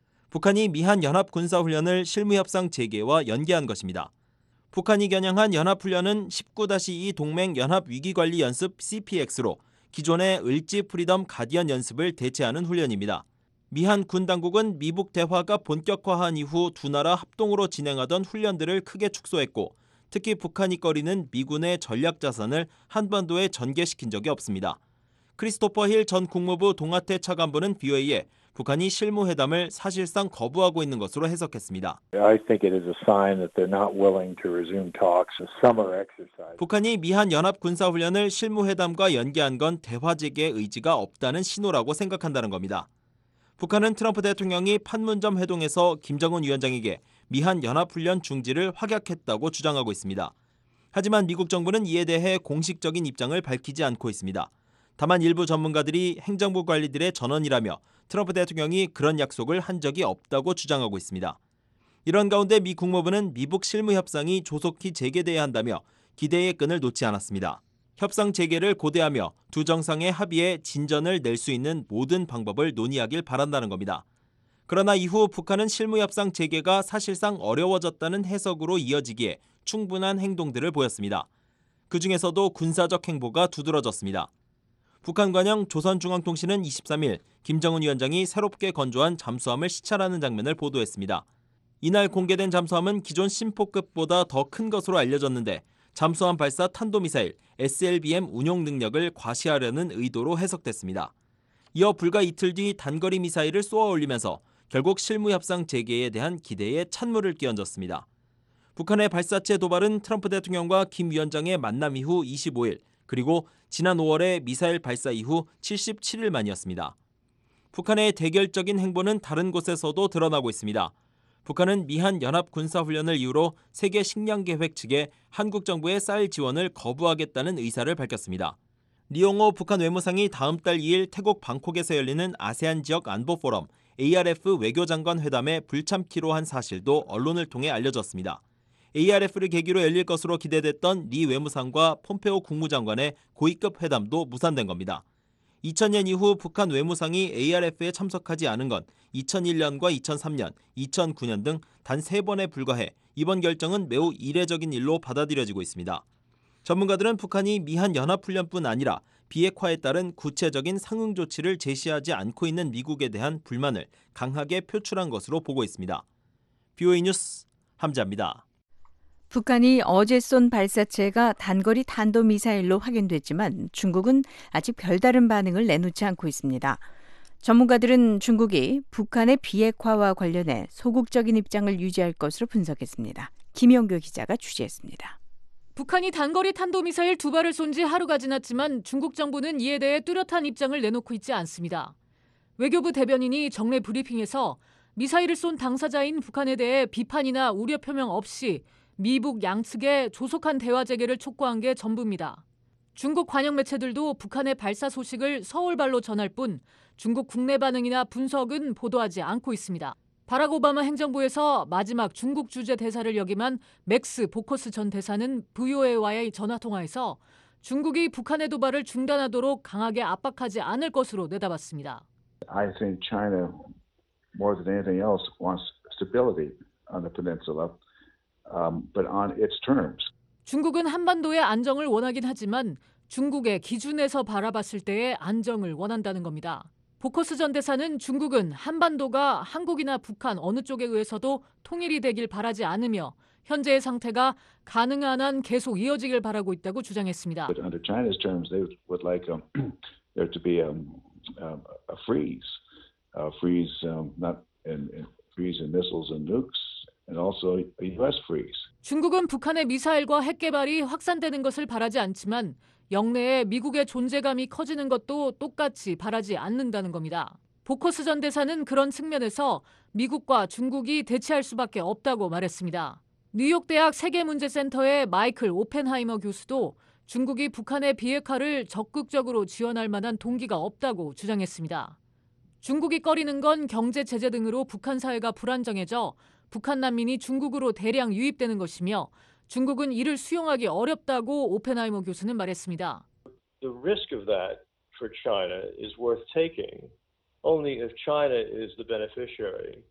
북한이 미한 연합군사훈련을 실무협상 재개와 연계한 것입니다. 북한이 겨냥한 연합훈련은 십구 이 동맹 연합위기관리연습 씨피엑스로 기존의 을지 프리덤 가디언 연습을 대체하는 훈련입니다. 미한 군 당국은 미북 대화가 본격화한 이후 두 나라 합동으로 진행하던 훈련들을 크게 축소했고 특히 북한이 꺼리는 미군의 전략 자산을 한반도에 전개시킨 적이 없습니다. 크리스토퍼 힐 전 국무부 동아태 차관보는 브이오에이에 북한이 실무회담을 사실상 거부하고 있는 것으로 해석했습니다. I think it is a sign that they're not willing to resume talks, a summer exercise. 북한이 미한 연합 군사훈련을 실무회담과 연계한 건 대화 재개의 의지가 없다는 신호라고 생각한다는 겁니다. 북한은 트럼프 대통령이 판문점 회동에서 김정은 위원장에게 미한 연합훈련 중지를 확약했다고 주장하고 있습니다. 하지만 미국 정부는 이에 대해 공식적인 입장을 밝히지 않고 있습니다. 다만 일부 전문가들이 행정부 관리들의 전언이라며 트럼프 대통령이 그런 약속을 한 적이 없다고 주장하고 있습니다. 이런 가운데 미 국무부는 미북 실무 협상이 조속히 재개돼야 한다며 기대의 끈을 놓지 않았습니다. 협상 재개를 고대하며 두 정상의 합의에 진전을 낼 수 있는 모든 방법을 논의하길 바란다는 겁니다. 그러나 이후 북한은 실무협상 재개가 사실상 어려워졌다는 해석으로 이어지기에 충분한 행동들을 보였습니다. 그중에서도 군사적 행보가 두드러졌습니다. 북한 관영 조선중앙통신은 이십삼 일 김정은 위원장이 새롭게 건조한 잠수함을 시찰하는 장면을 보도했습니다. 이날 공개된 잠수함은 기존 심포급보다 더 큰 것으로 알려졌는데 잠수함 발사 탄도미사일 에스엘비엠 운용 능력을 과시하려는 의도로 해석됐습니다. 이어 불과 이틀 뒤 단거리 미사일을 쏘아 올리면서 결국 실무협상 재개에 대한 기대에 찬물을 끼얹었습니다. 북한의 발사체 도발은 트럼프 대통령과 김 위원장의 만남 이후 이십오 일 그리고 지난 오월의 미사일 발사 이후 칠십칠 일 만이었습니다. 북한의 대결적인 행보는 다른 곳에서도 드러나고 있습니다. 북한은 미한 연합군사훈련을 이유로 세계식량계획 측에 한국 정부의 쌀 지원을 거부하겠다는 의사를 밝혔습니다. 리용호 북한 외무상이 다음 달 이 일 태국 방콕에서 열리는 아세안 지역 안보 포럼 에이알에프 외교장관 회담에 불참키로 한 사실도 언론을 통해 알려졌습니다. 에이알에프를 계기로 열릴 것으로 기대됐던 리 외무상과 폼페오 국무장관의 고위급 회담도 무산된 겁니다. 이천 년 이후 북한 외무상이 에이알에프에 참석하지 않은 건 이천일 년과 이천삼 년, 이천구 년 등 단 세 번에 불과해 이번 결정은 매우 이례적인 일로 받아들여지고 있습니다. 전문가들은 북한이 미한 연합훈련뿐 아니라 비핵화에 따른 구체적인 상응 조치를 제시하지 않고 있는 미국에 대한 불만을 강하게 표출한 것으로 보고 있습니다. 브이오에이 뉴스 함자입니다. 북한이 어제 쏜 발사체가 단거리 탄도미사일로 확인됐지만 중국은 아직 별다른 반응을 내놓지 않고 있습니다. 전문가들은 중국이 북한의 비핵화와 관련해 소극적인 입장을 유지할 것으로 분석했습니다. 김영교 기자가 취재했습니다. 북한이 단거리 탄도미사일 두 발을 쏜 지 하루가 지났지만 중국 정부는 이에 대해 뚜렷한 입장을 내놓고 있지 않습니다. 외교부 대변인이 정례 브리핑에서 미사일을 쏜 당사자인 북한에 대해 비판이나 우려 표명 없이 미북 양측에 조속한 대화 재개를 촉구한 게 전부입니다. 중국 관영 매체들도 북한의 발사 소식을 서울발로 전할 뿐 중국 국내 반응이나 분석은 보도하지 않고 있습니다. 바락 오바마 행정부에서 마지막 중국 주재 대사를 역임한 맥스 보커스 전 대사는 브이오에이와의 전화통화에서 중국이 북한의 도발을 중단하도록 강하게 압박하지 않을 것으로 내다봤습니다. I think China, more than anything else, wants stability on the peninsula, um, but on its terms. 중국은 한반도의 안정을 원하긴 하지만 중국의 기준에서 바라봤을 때의 안정을 원한다는 겁니다. 보커스 전 대사는 중국은 한반도가 한국이나 북한 어느 쪽에 의해서도 통일이 되길 바라지 않으며 현재의 상태가 가능한 한 계속 이어지길 바라고 있다고 주장했습니다. But under China's terms, they would like um, there to be um, um, a freeze, a freeze um, not in, in freeze in missiles and nukes, and also a U S freeze. 중국은 북한의 미사일과 핵 개발이 확산되는 것을 바라지 않지만 영내에 미국의 존재감이 커지는 것도 똑같이 바라지 않는다는 겁니다. 보커스 전 대사는 그런 측면에서 미국과 중국이 대치할 수밖에 없다고 말했습니다. 뉴욕 대학 세계문제센터의 마이클 오펜하이머 교수도 중국이 북한의 비핵화를 적극적으로 지원할 만한 동기가 없다고 주장했습니다. 중국이 꺼리는 건 경제 제재 등으로 북한 사회가 불안정해져 북한 난민이 중국으로 대량 유입되는 것이며 중국은 이를 수용하기 어렵다고 오펜하이머 교수는 말했습니다. The risk of that for China is worth taking only if China is the beneficiary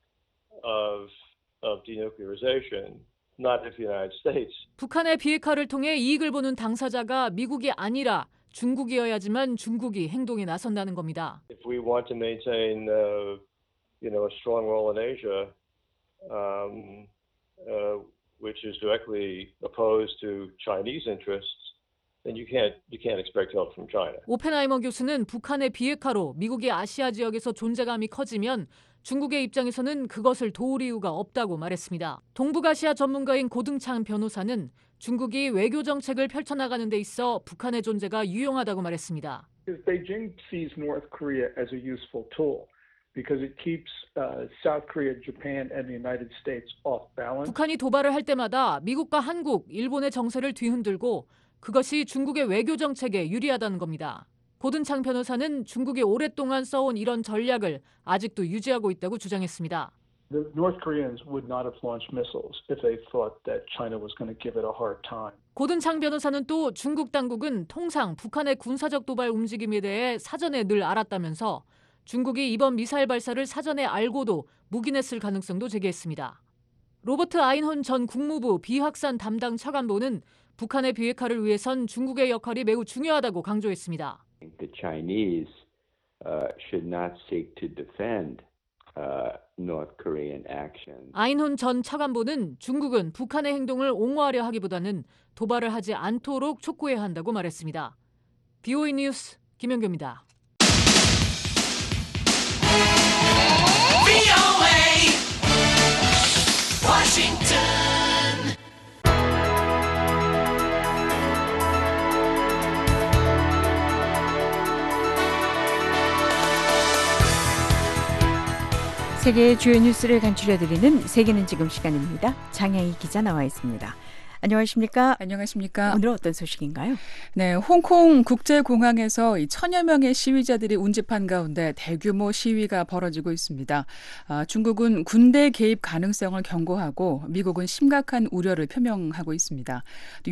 of of denuclearization, not if the United States. 북한의 비핵화를 통해 이익을 보는 당사자가 미국이 아니라 중국이어야지만 중국이 행동에 나선다는 겁니다. If we want to maintain, uh, you know, a strong role in Asia, um, uh, which is directly opposed to Chinese interests, then you can't you can't expect help from China. 오펜하이머 교수는 북한의 비핵화로 미국이 아시아 지역에서 존재감이 커지면 중국의 입장에서는 그것을 도울 이유가 없다고 말했습니다. 동북아시아 전문가인 고등창 변호사는 중국이 외교 정책을 펼쳐나가는 데 있어 북한의 존재가 유용하다고 말했습니다. Beijing sees North Korea as a useful tool because it keeps uh, South Korea, Japan, and the United States off balance. 북한이 도발을 할 때마다 미국과 한국, 일본의 정세를 뒤흔들고 그것이 중국의 외교 정책에 유리하다는 겁니다. 고든창 변호사는 중국이 오랫동안 써온 이런 전략을 아직도 유지하고 있다고 주장했습니다. The North Koreans would not have launched missiles if they thought that China was going to give it a hard time. 고든창 변호사는 또 중국 당국은 통상 북한의 군사적 도발 움직임에 대해 사전에 늘 알았다면서 중국이 이번 미사일 발사를 사전에 알고도 묵인했을 가능성도 제기했습니다. 로버트 아인혼 전 국무부 비확산 담당 차관보는 북한의 비핵화를 위해선 중국의 역할이 매우 중요하다고 강조했습니다. The Chinese uh, should not seek to defend uh, North Korean action. 아인혼 전 차관보는 중국은 북한의 행동을 옹호하려 하기보다는 도발을 하지 않도록 촉구해야 한다고 말했습니다. 비오이 뉴스 김연교입니다. 세계의 주요 뉴스를 간추려드리는 세계는 지금 시간입니다. 장혜희 기자 나와 있습니다. 안녕하십니까? 안녕하십니까? 오늘 어떤 소식인가요? 네, 홍콩 국제공항에서 천여 명의 시위자들이 운집한 가운데 대규모 시위가 벌어지고 있습니다. 아, 중국은 군대 개입 가능성을 경고하고 미국은 심각한 우려를 표명하고 있습니다.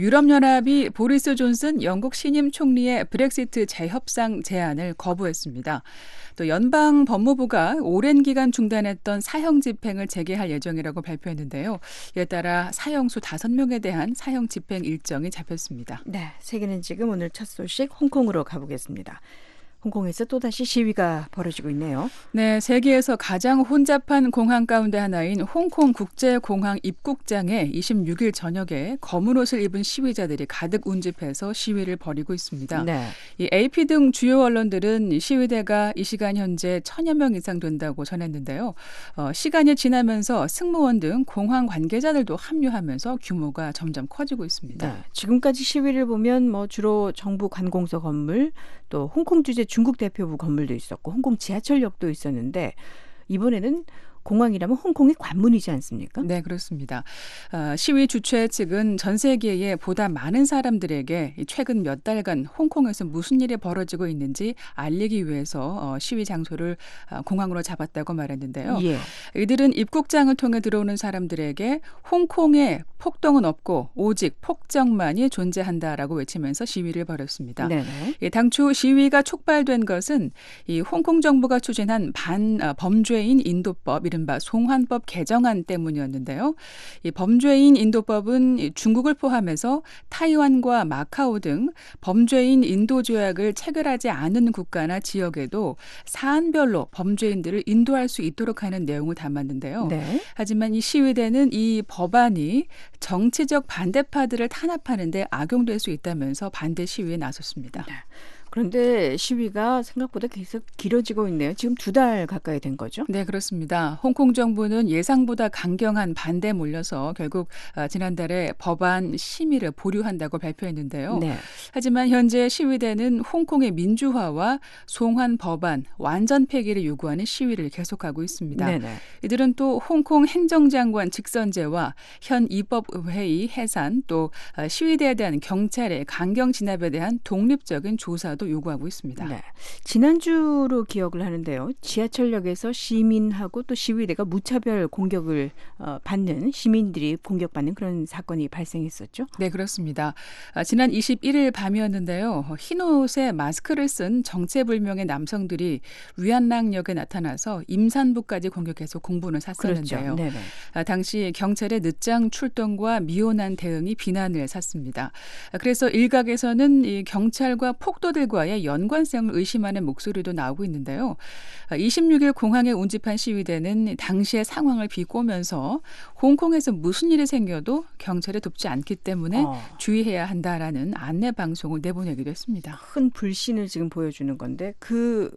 유럽연합이 보리스 존슨 영국 신임 총리의 브렉시트 재협상 제안을 거부했습니다. 또 연방 법무부가 오랜 기간 중단했던 사형 집행을 재개할 예정이라고 발표했는데요. 이에 따라 사형수 다섯 명에 대한 사형 집행 일정이 잡혔습니다. 네, 세계는 지금 오늘 첫 소식 홍콩으로 가보겠습니다. 홍콩에서 또다시 시위가 벌어지고 있네요. 네, 세계에서 가장 혼잡한 공항 가운데 하나인 홍콩 국제공항 입국장에 이십육 일 저녁에 검은 옷을 입은 시위자들이 가득 운집해서 시위를 벌이고 있습니다. 네. 이 에이피 등 주요 언론들은 시위대가 이 시간 현재 천여 명 이상 된다고 전했는데요. 어, 시간이 지나면서 승무원 등 공항 관계자들도 합류하면서 규모가 점점 커지고 있습니다. 네, 지금까지 시위를 보면 뭐 주로 정부 관공서 건물, 또 홍콩 주재 중국 대표부 건물도 있었고 홍콩 지하철역도 있었는데 이번에는 공항이라면 홍콩이 관문이지 않습니까? 네, 그렇습니다. 어, 시위 주최 측은 전 세계의 보다 많은 사람들에게 최근 몇 달간 홍콩에서 무슨 일이 벌어지고 있는지 알리기 위해서 어, 시위 장소를 어, 공항으로 잡았다고 말했는데요. 예. 이들은 입국장을 통해 들어오는 사람들에게 홍콩에 폭동은 없고 오직 폭정만이 존재한다라고 외치면서 시위를 벌였습니다. 네네. 예, 당초 시위가 촉발된 것은 이 홍콩 정부가 추진한 반 어, 범죄인 인도법 이름 이른바 송환법 개정안 때문이었는데요. 이 범죄인 인도법은 중국을 포함해서 타이완과 마카오 등 범죄인 인도 조약을 체결하지 않은 국가나 지역에도 사안별로 범죄인들을 인도할 수 있도록 하는 내용을 담았는데요. 네. 하지만 이 시위대는 이 법안이 정치적 반대파들을 탄압하는 데 악용될 수 있다면서 반대 시위에 나섰습니다. 네. 그런데 시위가 생각보다 계속 길어지고 있네요. 지금 두 달 가까이 된 거죠? 네, 그렇습니다. 홍콩 정부는 예상보다 강경한 반대에 몰려서 결국 지난달에 법안 심의를 보류한다고 발표했는데요. 네. 하지만 현재 시위대는 홍콩의 민주화와 송환 법안 완전 폐기를 요구하는 시위를 계속하고 있습니다. 네네. 이들은 또 홍콩 행정장관 직선제와 현 입법회의 해산, 또 시위대에 대한 경찰의 강경 진압에 대한 독립적인 조사도 요구하고 있습니다. 네. 지난주로 기억을 하는데요. 지하철역에서 시민하고 또 시위대가 무차별 공격을 어, 받는 시민들이 공격받는 그런 사건이 발생했었죠. 네, 그렇습니다. 아, 지난 이십일 일 밤이었는데요. 흰 옷에 마스크를 쓴 정체불명의 남성들이 위안락역에 나타나서 임산부까지 공격해서 공분을 샀었는데요. 그렇죠. 아, 당시 경찰의 늦장 출동과 미온한 대응이 비난을 샀습니다. 아, 그래서 일각에서는 이 경찰과 폭도들 과의 연관성을 의심하는 목소리도 나오고 있는데요. 이십육 일 공항에 운집한 시위대는 당시의 상황을 비꼬면서 홍콩에서 무슨 일이 생겨도 경찰이 돕지 않기 때문에 어. 주의해야 한다라는 안내 방송을 내보내기도 했습니다. 큰 불신을 지금 보여주는 건데 그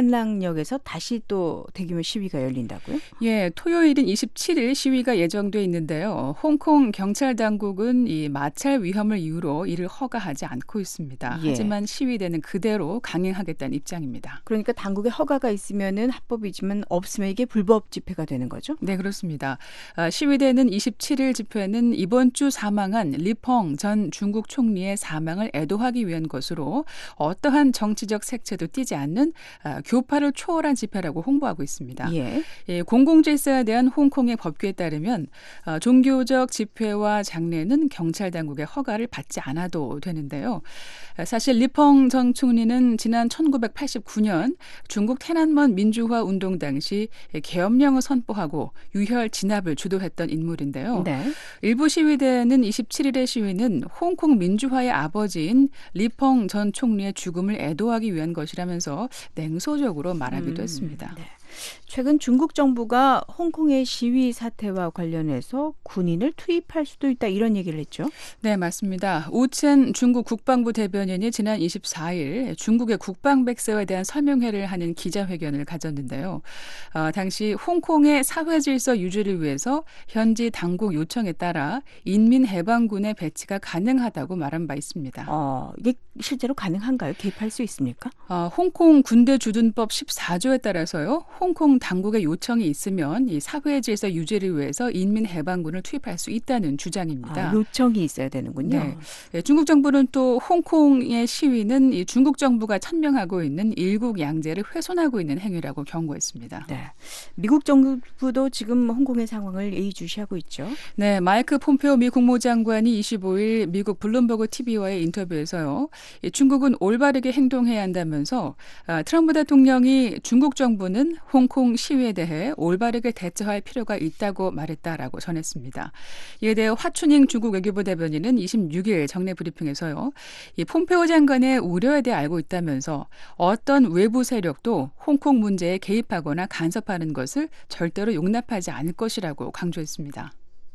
위안락역에서 다시 또 대규모 시위가 열린다고요? 예, 토요일인 이십칠 일 시위가 예정돼 있는데요. 홍콩 경찰 당국은 이 마찰 위험을 이유로 이를 허가하지 않고 있습니다. 예. 하지만 시위대는 그대로 강행하겠다는 입장입니다. 그러니까 당국의 허가가 있으면은 합법이지만 없으면 이게 불법 집회가 되는 거죠? 네, 그렇습니다. 아, 시위대는 이십칠 일 집회는 이번 주 사망한 리펑 전 중국 총리의 사망을 애도하기 위한 것으로 어떠한 정치적 색채도 띠지 않는 아, 교파를 초월한 집회라고 홍보하고 있습니다. 예. 예, 공공질서에 대한 홍콩의 법규에 따르면 아, 종교적 집회와 장례는 경찰 당국의 허가를 받지 않아도 되는데요. 아, 사실 리펑 전 총리는 지난 천구백팔십구 년 중국天安门 민주화 운동 당시 계엄령을 선포하고 유혈 진압을 주도했던 인물인데요. 네. 일부 시위대는 이십칠 일의 시위는 홍콩 민주화의 아버지인 리펑 전 총리의 죽음을 애도하기 위한 것이라면서 냉소적으로 말하기도 음, 했습니다. 네. 최근 중국 정부가 홍콩의 시위 사태와 관련해서 군인을 투입할 수도 있다 이런 얘기를 했죠. 네, 맞습니다. 오첸 중국 국방부 대변인이 지난 이십사 일 중국의 국방백서에 대한 설명회를 하는 기자회견을 가졌는데요. 어, 당시 홍콩의 사회질서 유지를 위해서 현지 당국 요청에 따라 인민해방군의 배치가 가능하다고 말한 바 있습니다. 어, 이게 실제로 가능한가요? 개입할 수 있습니까? 어, 홍콩 군대주둔법 십사 조에 따라서요. 홍콩 당국의 요청이 있으면 이 사회 질서 유지를 위해서 인민해방군을 투입할 수 있다는 주장입니다. 아, 요청이 있어야 되는군요. 네. 네, 중국 정부는 또 홍콩의 시위는 이 중국 정부가 천명하고 있는 일국 양제를 훼손하고 있는 행위라고 경고했습니다. 네. 미국 정부도 지금 홍콩의 상황을 예의주시하고 있죠. 네, 마이크 폼페오 미 국무장관이 이십오 일 미국 블룸버그 티비와의 인터뷰에서요. 이 중국은 올바르게 행동해야 한다면서 아, 트럼프 대통령이 중국 정부는 홍콩 시위에 대해 올바르게 대처할 필요가 있다고 말했다라고 전했습니다. 이에 대해 화춘잉 중국 외교부 대변인은 이십육 일 정례 브리핑에서요. 이 폼페오 장관의 우려에 대해 알고 있다면서 어떤 외부 세력도 홍콩 문제에 개입하거나 간섭하는 것을 절대로 용납하지 않을 것이라고 강조했습니다.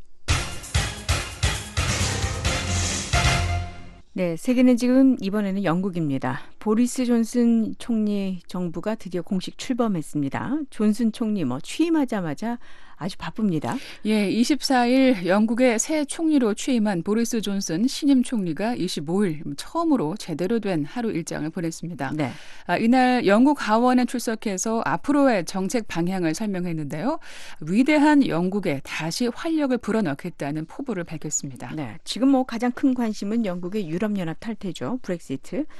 네, 세계는 지금 이번에는 영국입니다. 보리스 존슨 총리 정부가 드디어 공식 출범했습니다. 존슨 총리 뭐 취임하자마자 아주 바쁩니다. 예, 이십사 일 영국의 새 총리로 취임한 보리스 존슨 신임 총리가 이십오 일 처음으로 제대로 된 하루 일정을 보냈습니다. 네. 아, 이날 영국 하원에 출석해서 앞으로의 정책 방향을 설명했는데요. 위대한 영국에 다시 활력을 불어넣겠다는 포부를 밝혔습니다. 네, 지금 뭐 가장 큰 관심은 영국의 유럽연합 탈퇴죠. 브렉시트.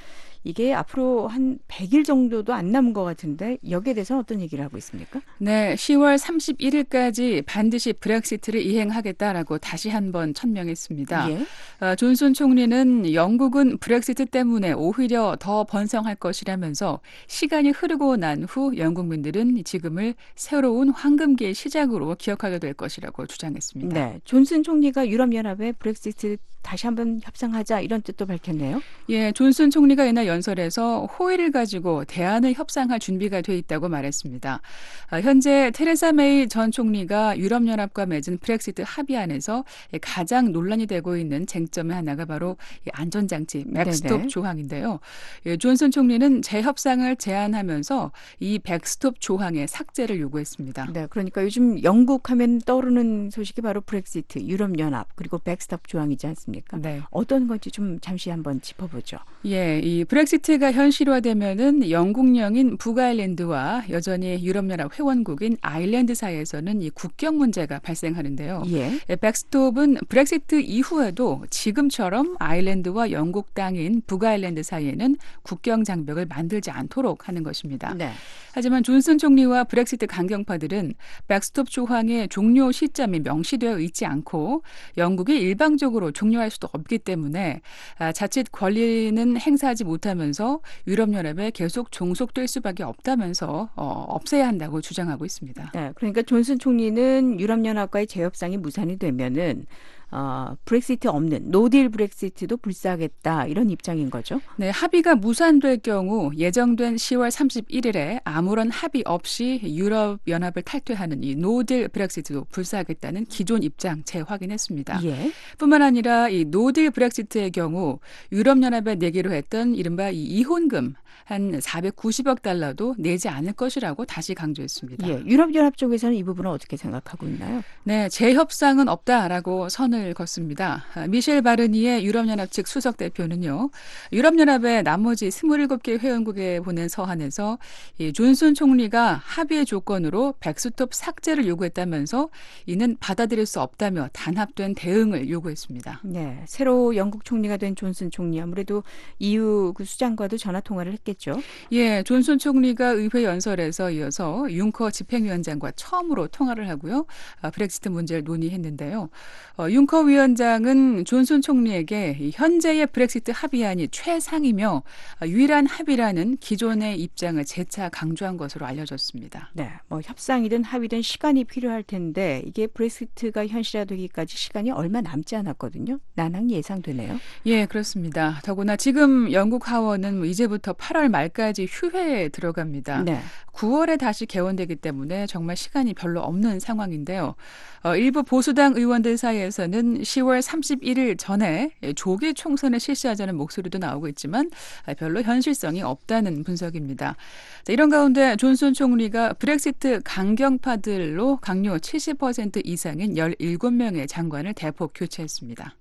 이게 앞으로 한 백 일 정도도 안 남은 것 같은데 여기에 대해서는 어떤 얘기를 하고 있습니까? 네, 시월 삼십일일까지 반드시 브렉시트를 이행하겠다라고 다시 한번 천명했습니다. 예. 어, 존슨 총리는 영국은 브렉시트 때문에 오히려 더 번성할 것이라면서 시간이 흐르고 난 후 영국민들은 지금을 새로운 황금기의 시작으로 기억하게 될 것이라고 주장했습니다. 네, 존슨 총리가 유럽연합에 브렉시트 다시 한번 협상하자 이런 뜻도 밝혔네요. 예, 존슨 총리가 이날 연설에서 호의를 가지고 대안을 협상할 준비가 돼 있다고 말했습니다. 아, 현재 테레사 메이 전 총리가 유럽연합과 맺은 브렉시트 합의안에서 가장 논란이 되고 있는 쟁점의 하나가 바로 이 안전장치 백스톱 네네. 조항인데요. 예, 존슨 총리는 재협상을 제안하면서 이 백스톱 조항의 삭제를 요구했습니다. 네, 그러니까 요즘 영국 하면 떠오르는 소식이 바로 브렉시트, 유럽연합 그리고 백스톱 조항이지 않습니까? 네. 어떤 건지 좀 잠시 한번 짚어보죠. 예, 이 브렉시트가 현실화되면은 영국령인 북아일랜드와 여전히 유럽연합 회원국인 아일랜드 사이에서는 이 국경 문제가 발생하는데요. 예. 예, 백스톱은 브렉시트 이후에도 지금처럼 아일랜드와 영국 땅인 북아일랜드 사이에는 국경 장벽을 만들지 않도록 하는 것입니다. 네. 하지만 존슨 총리와 브렉시트 강경파들은 백스톱 조항의 종료 시점이 명시되어 있지 않고 영국이 일방적으로 종료할 수도 없기 때문에 자칫 권리는 행사하지 못하면서 유럽연합에 계속 종속될 수밖에 없다면서 어, 없애야 한다고 주장하고 있습니다. 네, 그러니까 존슨 총리는 유럽연합과의 재협상이 무산이 되면은 어, 브렉시트 없는 노딜 브렉시트도 불사하겠다 이런 입장인 거죠. 네, 합의가 무산될 경우 예정된 시월 삼십일일에 아무런 합의 없이 유럽연합을 탈퇴하는 이 노딜 브렉시트도 불사하겠다는 기존 입장 재확인했습니다. 예. 뿐만 아니라 이 노딜 브렉시트의 경우 유럽연합에 내기로 했던 이른바 이 이혼금 한 사백구십억 달러도 내지 않을 것이라고 다시 강조했습니다. 예, 유럽연합 쪽에서는 이 부분은 어떻게 생각하고 있나요? 네, 재협상은 없다라고 선을 걷습니다. 미셸 바르니에 유럽연합 측 수석 대표는요. 유럽연합의 나머지 스물일곱 개 회원국에 보낸 서한에서 이 존슨 총리가 합의의 조건으로 백스톱 삭제를 요구했다면서 이는 받아들일 수 없다며 단합된 대응을 요구했습니다. 네, 새로 영국 총리가 된 존슨 총리 아무래도 이유 그 수장과도 전화 통화를 했겠죠. 예, 존슨 총리가 의회 연설에서 이어서 융커 집행위원장과 처음으로 통화를 하고요. 아, 브렉시트 문제를 논의했는데요. 어, 융커 위원장은 존슨 총리에게 이 현재의 브렉시트 합의안이 최상이며 아, 유일한 합의라는 기존의 입장을 재차 강조한 것으로 알려졌습니다. 네, 뭐 협상이든 합의든 시간이 필요할 텐데 이게 브렉시트가 현실화되기까지 시간이 얼마 남지 않았거든요. 난항이 예상되네요. 예, 그렇습니다. 더구나 지금 영국 하원은 뭐 이제부터 팔월 말까지 휴회에 들어갑니다. 네. 구월에 다시 개원되기 때문에 정말 시간이 별로 없는 상황인데요. 어, 일부 보수당 의원들 사이에서는 시월 삼십일일 전에 조기 총선을 실시하자는 목소리도 나오고 있지만 별로 현실성이 없다는 분석입니다. 자, 이런 가운데 존슨 총리가 브렉시트 강경파들로 강요 칠십 퍼센트 이상인 열일곱 명의 장관을 대폭 교체했습니다.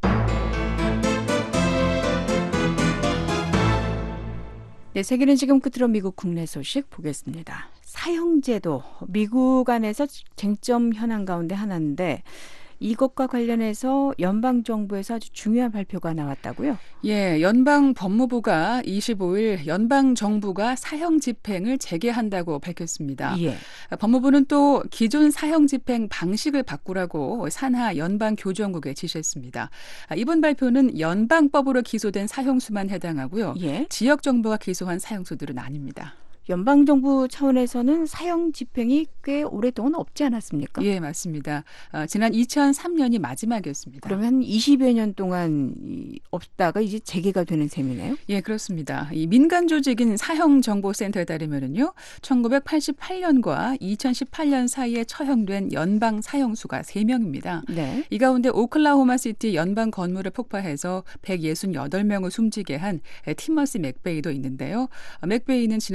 네, 세계는 지금 끝으로 미국 국내 소식 보겠습니다. 사형제도 미국 안에서 쟁점 현안 가운데 하나인데 이것과 관련해서 연방정부에서 아주 중요한 발표가 나왔다고요? 예, 연방 법무부가 이십오일 연방정부가 사형 집행을 재개한다고 밝혔습니다. 예. 법무부는 또 기존 사형 집행 방식을 바꾸라고 산하 연방교정국에 지시했습니다. 이번 발표는 연방법으로 기소된 사형수만 해당하고요. 예. 지역정부가 기소한 사형수들은 아닙니다. 연방정부 차원에서는 사형 집행이 꽤 오랫동안 없지 않았습니까? 예, 맞습니다. 어, 지난 이천삼년이 마지막이었습니다. 그러면 이십여 년 동안 없다가 이제 재개가 되는 셈이네요? 예, 그렇습니다. 이 민간 조직인 사형정보센터에 따르면은요, 천구백팔십팔년과 이천십팔년 사이에 처형된 연방 사형수가 세 명입니다. 네. 이 가운데 오클라호마시티 연방 건물을 폭파해서 백육십팔명을 숨지게 한 티머시 맥베이도 있는데요. 맥베이는 지난 이천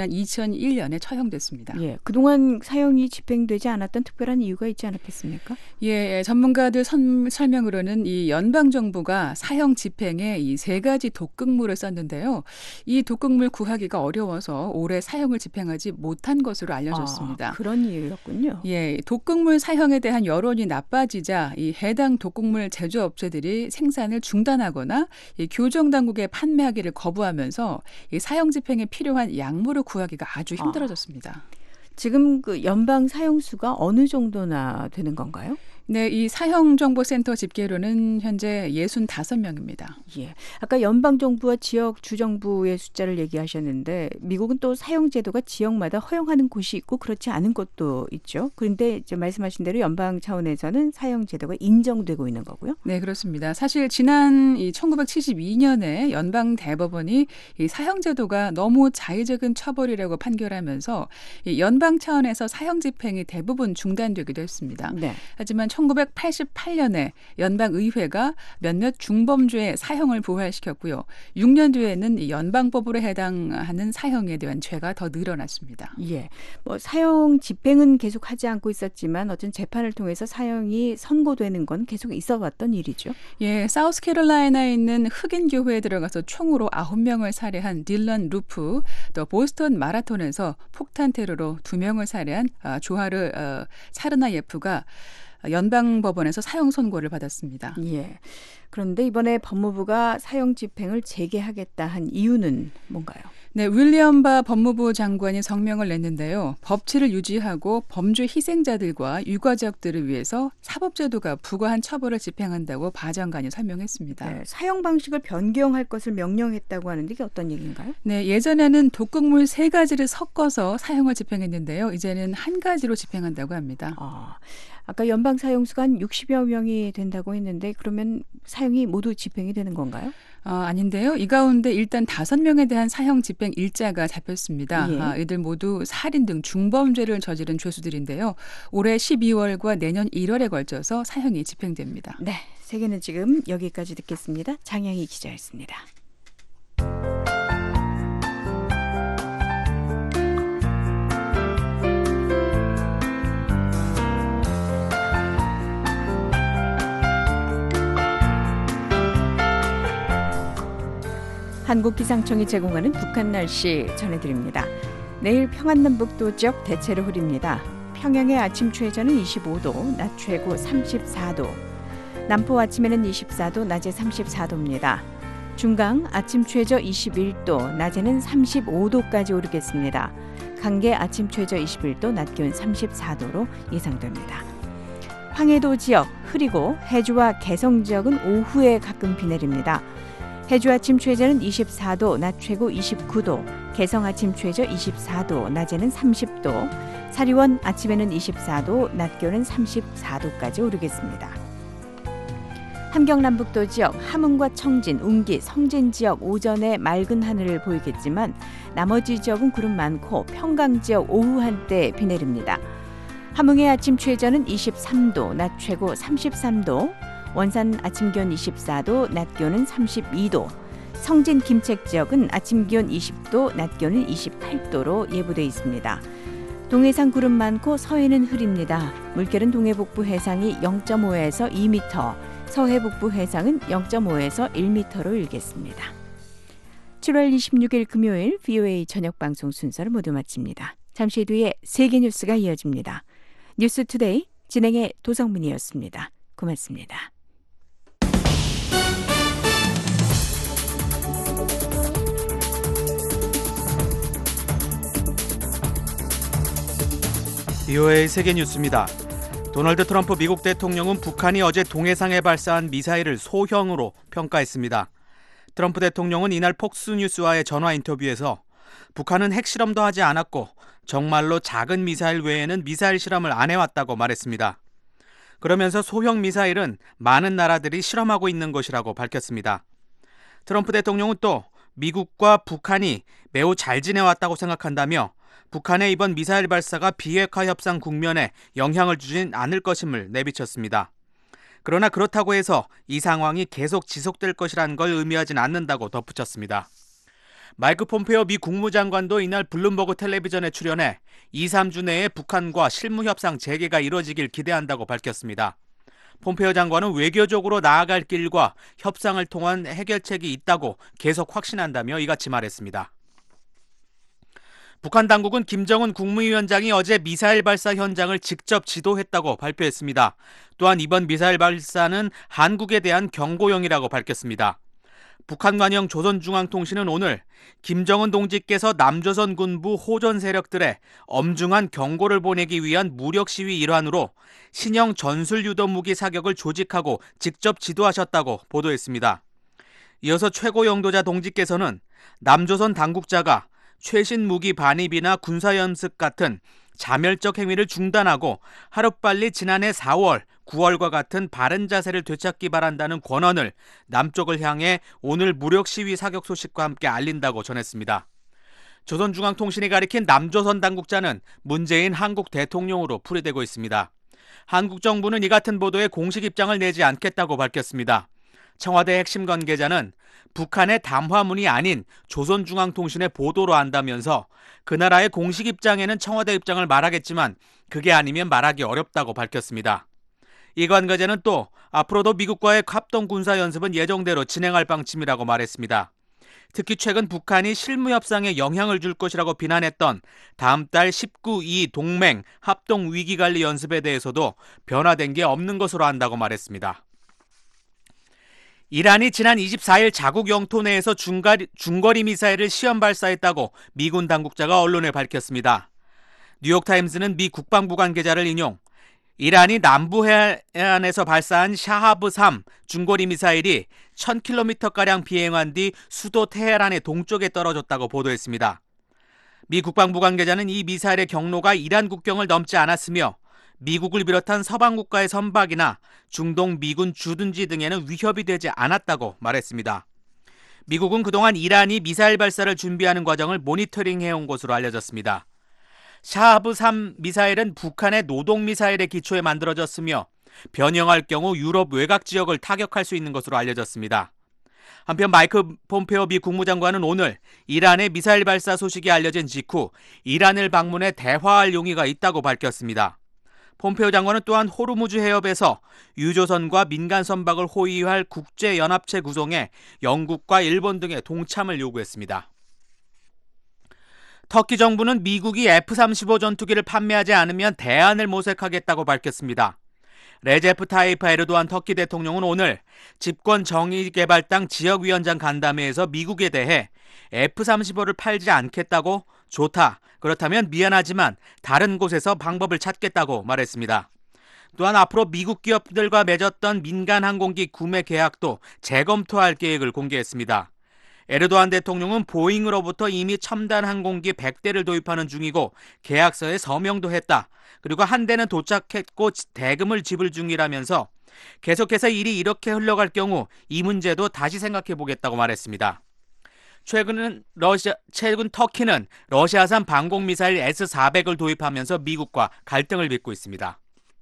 이천일 년에 처형됐습니다. 예, 그동안 사형이 집행되지 않았던 특별한 이유가 있지 않았겠습니까? 예, 전문가들 선, 설명으로는 이 연방 정부가 사형 집행에 이 세 가지 독극물을 썼는데요. 이 독극물 구하기가 어려워서 올해 사형을 집행하지 못한 것으로 알려졌습니다. 아, 그런 이유였군요. 예, 독극물 사형에 대한 여론이 나빠지자 이 해당 독극물 제조업체들이 생산을 중단하거나 이 교정 당국에 판매하기를 거부하면서 이 사형 집행에 필요한 약물을 구하기가 아주 힘들어졌습니다. 아, 지금 그 연방 사형수가 어느 정도나 되는 건가요? 네, 이 사형정보센터 집계로는 현재 육십오 명입니다. 예. 아까 연방정부와 지역 주정부의 숫자를 얘기하셨는데 미국은 또 사형제도가 지역마다 허용하는 곳이 있고 그렇지 않은 곳도 있죠. 그런데 이제 말씀하신 대로 연방 차원에서는 사형제도가 인정되고 있는 거고요. 네, 그렇습니다. 사실 지난 이 천구백칠십이 년에 연방 대법원이 이 사형제도가 너무 자의적인 처벌이라고 판결하면서 이 연방 차원에서 사형 집행이 대부분 중단되기도 했습니다. 네. 하지만 천구백팔십팔 년에 연방의회가 몇몇 중범죄의 사형을 부활시켰고요. 육 년 뒤에는 연방법으로 해당하는 사형에 대한 죄가 더 늘어났습니다. 예, 뭐 사형 집행은 계속 하지 않고 있었지만 어떤 재판을 통해서 사형이 선고되는 건 계속 있어왔던 일이죠. 예, 사우스캐롤라이나에 있는 흑인 교회에 들어가서 총으로 아홉 명을 살해한 딜런 루프, 또 보스턴 마라톤에서 폭탄 테러로 두 명을 살해한 조하르 어, 사르나예프가 연방법원에서 사형 선고를 받았습니다. 예. 그런데 이번에 법무부가 사형 집행을 재개하겠다 한 이유는 뭔가요? 네, 윌리엄 바 법무부 장관이 성명을 냈는데요. 법치를 유지하고 범죄 희생자들과 유가족들을 위해서 사법제도가 부과한 처벌을 집행한다고 바 장관이 설명했습니다. 네, 사형 방식을 변경할 것을 명령했다고 하는데 이게 어떤 얘기인가요? 네, 예전에는 독극물 세 가지를 섞어서 사형을 집행했는데요. 이제는 한 가지로 집행한다고 합니다. 아, 아까 연방 사형수가 한 육십여 명이 된다고 했는데 그러면 사형이 모두 집행이 되는 건가요? 어, 아닌데요. 이 가운데 일단 다섯 명에 대한 사형 집행 일자가 잡혔습니다. 예. 아, 이들 모두 살인 등 중범죄를 저지른 죄수들인데요. 올해 십이월과 내년 일월에 걸쳐서 사형이 집행됩니다. 네, 세계는 지금 여기까지 듣겠습니다. 장영희 기자였습니다. 한국기상청이 제공하는 북한 날씨 전해드립니다. 내일 평안남북도 지역 대체로 흐립니다. 평양의 아침 최저는 이십오 도, 낮 최고 삼십사 도. 남포 아침에는 이십사 도, 낮에 삼십사 도입니다. 중강 아침 최저 이십일 도, 낮에는 삼십오 도까지 오르겠습니다. 강계 아침 최저 이십일 도, 낮 기온 삼십사 도로 예상됩니다. 황해도 지역 흐리고 해주와 개성 지역은 오후에 가끔 비 내립니다. 해주 아침 최저는 이십사 도, 낮 최고 이십구 도, 개성 아침 최저 이십사 도, 낮에는 삼십 도, 사리원 아침에는 이십사 도, 낮 기온은 삼십사 도까지 오르겠습니다. 함경남북도 지역 함흥과 청진, 운기, 성진 지역 오전에 맑은 하늘을 보이겠지만 나머지 지역은 구름 많고 평강 지역 오후 한때 비 내립니다. 함흥의 아침 최저는 이십삼 도, 낮 최고 삼십삼 도, 원산 아침 기온 이십사 도, 낮 기온은 삼십이 도, 성진 김책 지역은 아침 기온 이십 도, 낮 기온은 이십팔 도로 예보돼 있습니다. 동해상 구름 많고 서해는 흐립니다. 물결은 동해 북부 해상이 영 점 오에서 이 미터, 서해 북부 해상은 영 점 오에서 일 미터로 일겠습니다. 칠월 이십육일 금요일 브이오에이 저녁 방송 순서를 모두 마칩니다. 잠시 뒤에 세계 뉴스가 이어집니다. 뉴스투데이 진행의 도성문이었습니다. 고맙습니다. 브이오에이 세계 뉴스입니다. 도널드 트럼프 미국 대통령은 북한이 어제 동해상에 발사한 미사일을 소형으로 평가했습니다. 트럼프 대통령은 이날 폭스뉴스와의 전화 인터뷰에서 북한은 핵실험도 하지 않았고 정말로 작은 미사일 외에는 미사일 실험을 안 해왔다고 말했습니다. 그러면서 소형 미사일은 많은 나라들이 실험하고 있는 것이라고 밝혔습니다. 트럼프 대통령은 또 미국과 북한이 매우 잘 지내왔다고 생각한다며 북한의 이번 미사일 발사가 비핵화 협상 국면에 영향을 주진 않을 것임을 내비쳤습니다. 그러나 그렇다고 해서 이 상황이 계속 지속될 것이라는 걸 의미하진 않는다고 덧붙였습니다. 마이크 폼페오 미 국무장관도 이날 블룸버그 텔레비전에 출연해 이, 삼 주 내에 북한과 실무 협상 재개가 이뤄지길 기대한다고 밝혔습니다. 폼페오 장관은 외교적으로 나아갈 길과 협상을 통한 해결책이 있다고 계속 확신한다며 이같이 말했습니다. 북한 당국은 김정은 국무위원장이 어제 미사일 발사 현장을 직접 지도했다고 발표했습니다. 또한 이번 미사일 발사는 한국에 대한 경고용이라고 밝혔습니다. 북한 관영 조선중앙통신은 오늘 김정은 동지께서 남조선 군부 호전 세력들의 엄중한 경고를 보내기 위한 무력 시위 일환으로 신형 전술 유도 무기 사격을 조직하고 직접 지도하셨다고 보도했습니다. 이어서 최고 영도자 동지께서는 남조선 당국자가 최신 무기 반입이나 군사연습 같은 자멸적 행위를 중단하고 하루빨리 지난해 사월, 구월과 같은 바른 자세를 되찾기 바란다는 권언을 남쪽을 향해 오늘 무력 시위 사격 소식과 함께 알린다고 전했습니다. 조선중앙통신이 가리킨 남조선 당국자는 문재인 한국 대통령으로 풀이되고 있습니다. 한국 정부는 이 같은 보도에 공식 입장을 내지 않겠다고 밝혔습니다. 청와대 핵심 관계자는 북한의 담화문이 아닌 조선중앙통신의 보도로 안다면서 그 나라의 공식 입장에는 청와대 입장을 말하겠지만 그게 아니면 말하기 어렵다고 밝혔습니다. 이 관계자는 또 앞으로도 미국과의 합동 군사 연습은 예정대로 진행할 방침이라고 말했습니다. 특히 최근 북한이 실무 협상에 영향을 줄 것이라고 비난했던 다음 달 십구 이 동맹 합동 위기관리 연습에 대해서도 변화된 게 없는 것으로 안다고 말했습니다. 이란이 지난 이십사 일 자국 영토 내에서 중거리, 중거리 미사일을 시험 발사했다고 미군 당국자가 언론에 밝혔습니다. 뉴욕타임스는 미 국방부 관계자를 인용, 이란이 남부 해안에서 발사한 샤하브 삼 중거리 미사일이 천 킬로미터가량 비행한 뒤 수도 테헤란의 동쪽에 떨어졌다고 보도했습니다. 미 국방부 관계자는 이 미사일의 경로가 이란 국경을 넘지 않았으며 미국을 비롯한 서방 국가의 선박이나 중동 미군 주둔지 등에는 위협이 되지 않았다고 말했습니다. 미국은 그동안 이란이 미사일 발사를 준비하는 과정을 모니터링해온 것으로 알려졌습니다. 샤하브 삼 미사일은 북한의 노동미사일의 기초에 만들어졌으며 변형할 경우 유럽 외곽 지역을 타격할 수 있는 것으로 알려졌습니다. 한편 마이크 폼페오 미 국무장관은 오늘 이란의 미사일 발사 소식이 알려진 직후 이란을 방문해 대화할 용의가 있다고 밝혔습니다. 폼페오 장관은 또한 호르무즈 해협에서 유조선과 민간 선박을 호위할 국제연합체 구성에 영국과 일본 등의 동참을 요구했습니다. 터키 정부는 미국이 에프 삼십오 전투기를 판매하지 않으면 대안을 모색하겠다고 밝혔습니다. 레제프 타이프 에르도안 터키 대통령은 오늘 집권 정의개발당 지역위원장 간담회에서 미국에 대해 에프 삼십오를 팔지 않겠다고 좋다, 그렇다면 미안하지만 다른 곳에서 방법을 찾겠다고 말했습니다. 또한 앞으로 미국 기업들과 맺었던 민간 항공기 구매 계약도 재검토할 계획을 공개했습니다. 에르도안 대통령은 보잉으로부터 이미 첨단 항공기 백 대를 도입하는 중이고 계약서에 서명도 했다. 그리고 한 대는 도착했고 대금을 지불 중이라면서 계속해서 일이 이렇게 흘러갈 경우 이 문제도 다시 생각해 보겠다고 말했습니다. 최근은 러시아, 최근 터키는 러시아산 방공미사일 에스 사백을 도입하면서 미국과 갈등을 빚고 있습니다.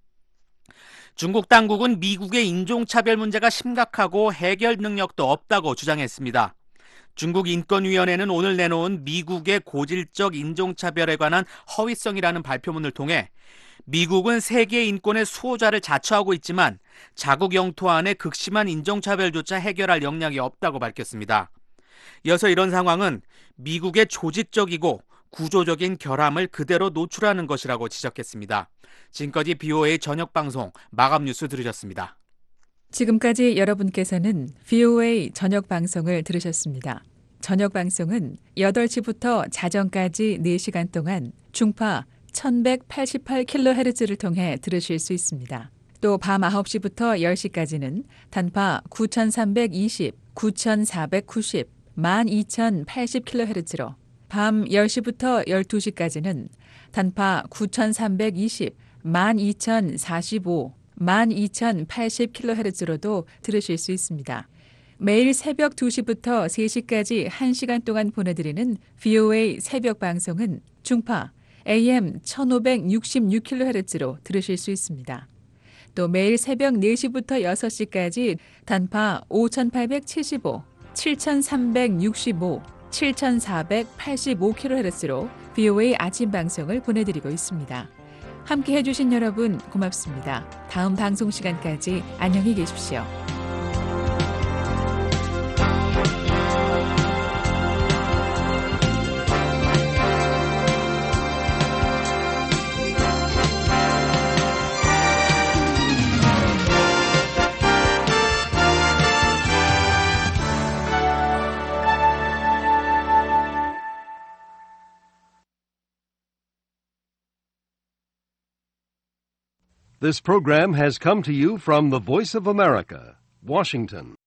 중국 당국은 미국의 인종차별 문제가 심각하고 해결 능력도 없다고 주장했습니다. 중국 인권위원회는 오늘 내놓은 미국의 고질적 인종차별에 관한 허위성이라는 발표문을 통해 미국은 세계 인권의 수호자를 자처하고 있지만 자국 영토 안에 극심한 인종차별조차 해결할 역량이 없다고 밝혔습니다. 이어서 이런 상황은 미국의 조직적이고 구조적인 결함을 그대로 노출하는 것이라고 지적했습니다. 지금까지 비오에이 저녁방송 마감뉴스 들으셨습니다. 지금까지 여러분께서는 비오에이 저녁방송을 들으셨습니다. 저녁방송은 여덟 시부터 자정까지 네 시간 동안 중파 천백팔십팔 킬로헤르츠를 통해 들으실 수 있습니다. 또 밤 아홉 시부터 열 시까지는 단파 구천삼백이십, 구천사백구십, 만 이천팔십 킬로헤르츠로, 밤 열 시부터 열두 시까지는 단파 구천삼백이십, 만 이천사십오, 만 이천팔십 킬로헤르츠로도 들으실 수 있습니다. 매일 새벽 두 시부터 세 시까지 한 시간 동안 보내드리는 비오에이 새벽 방송은 중파 에이엠 천오백육십육 킬로헤르츠로 들으실 수 있습니다. 또 매일 새벽 네 시부터 여섯 시까지 단파 오천팔백칠십오, 칠천삼백육십오, 칠천사백팔십오 킬로헤르츠로 브이오에이 아침 방송을 보내드리고 있습니다. 함께 해주신 여러분 고맙습니다. 다음 방송 시간까지 안녕히 계십시오. This program has come to you from the Voice of America, Washington.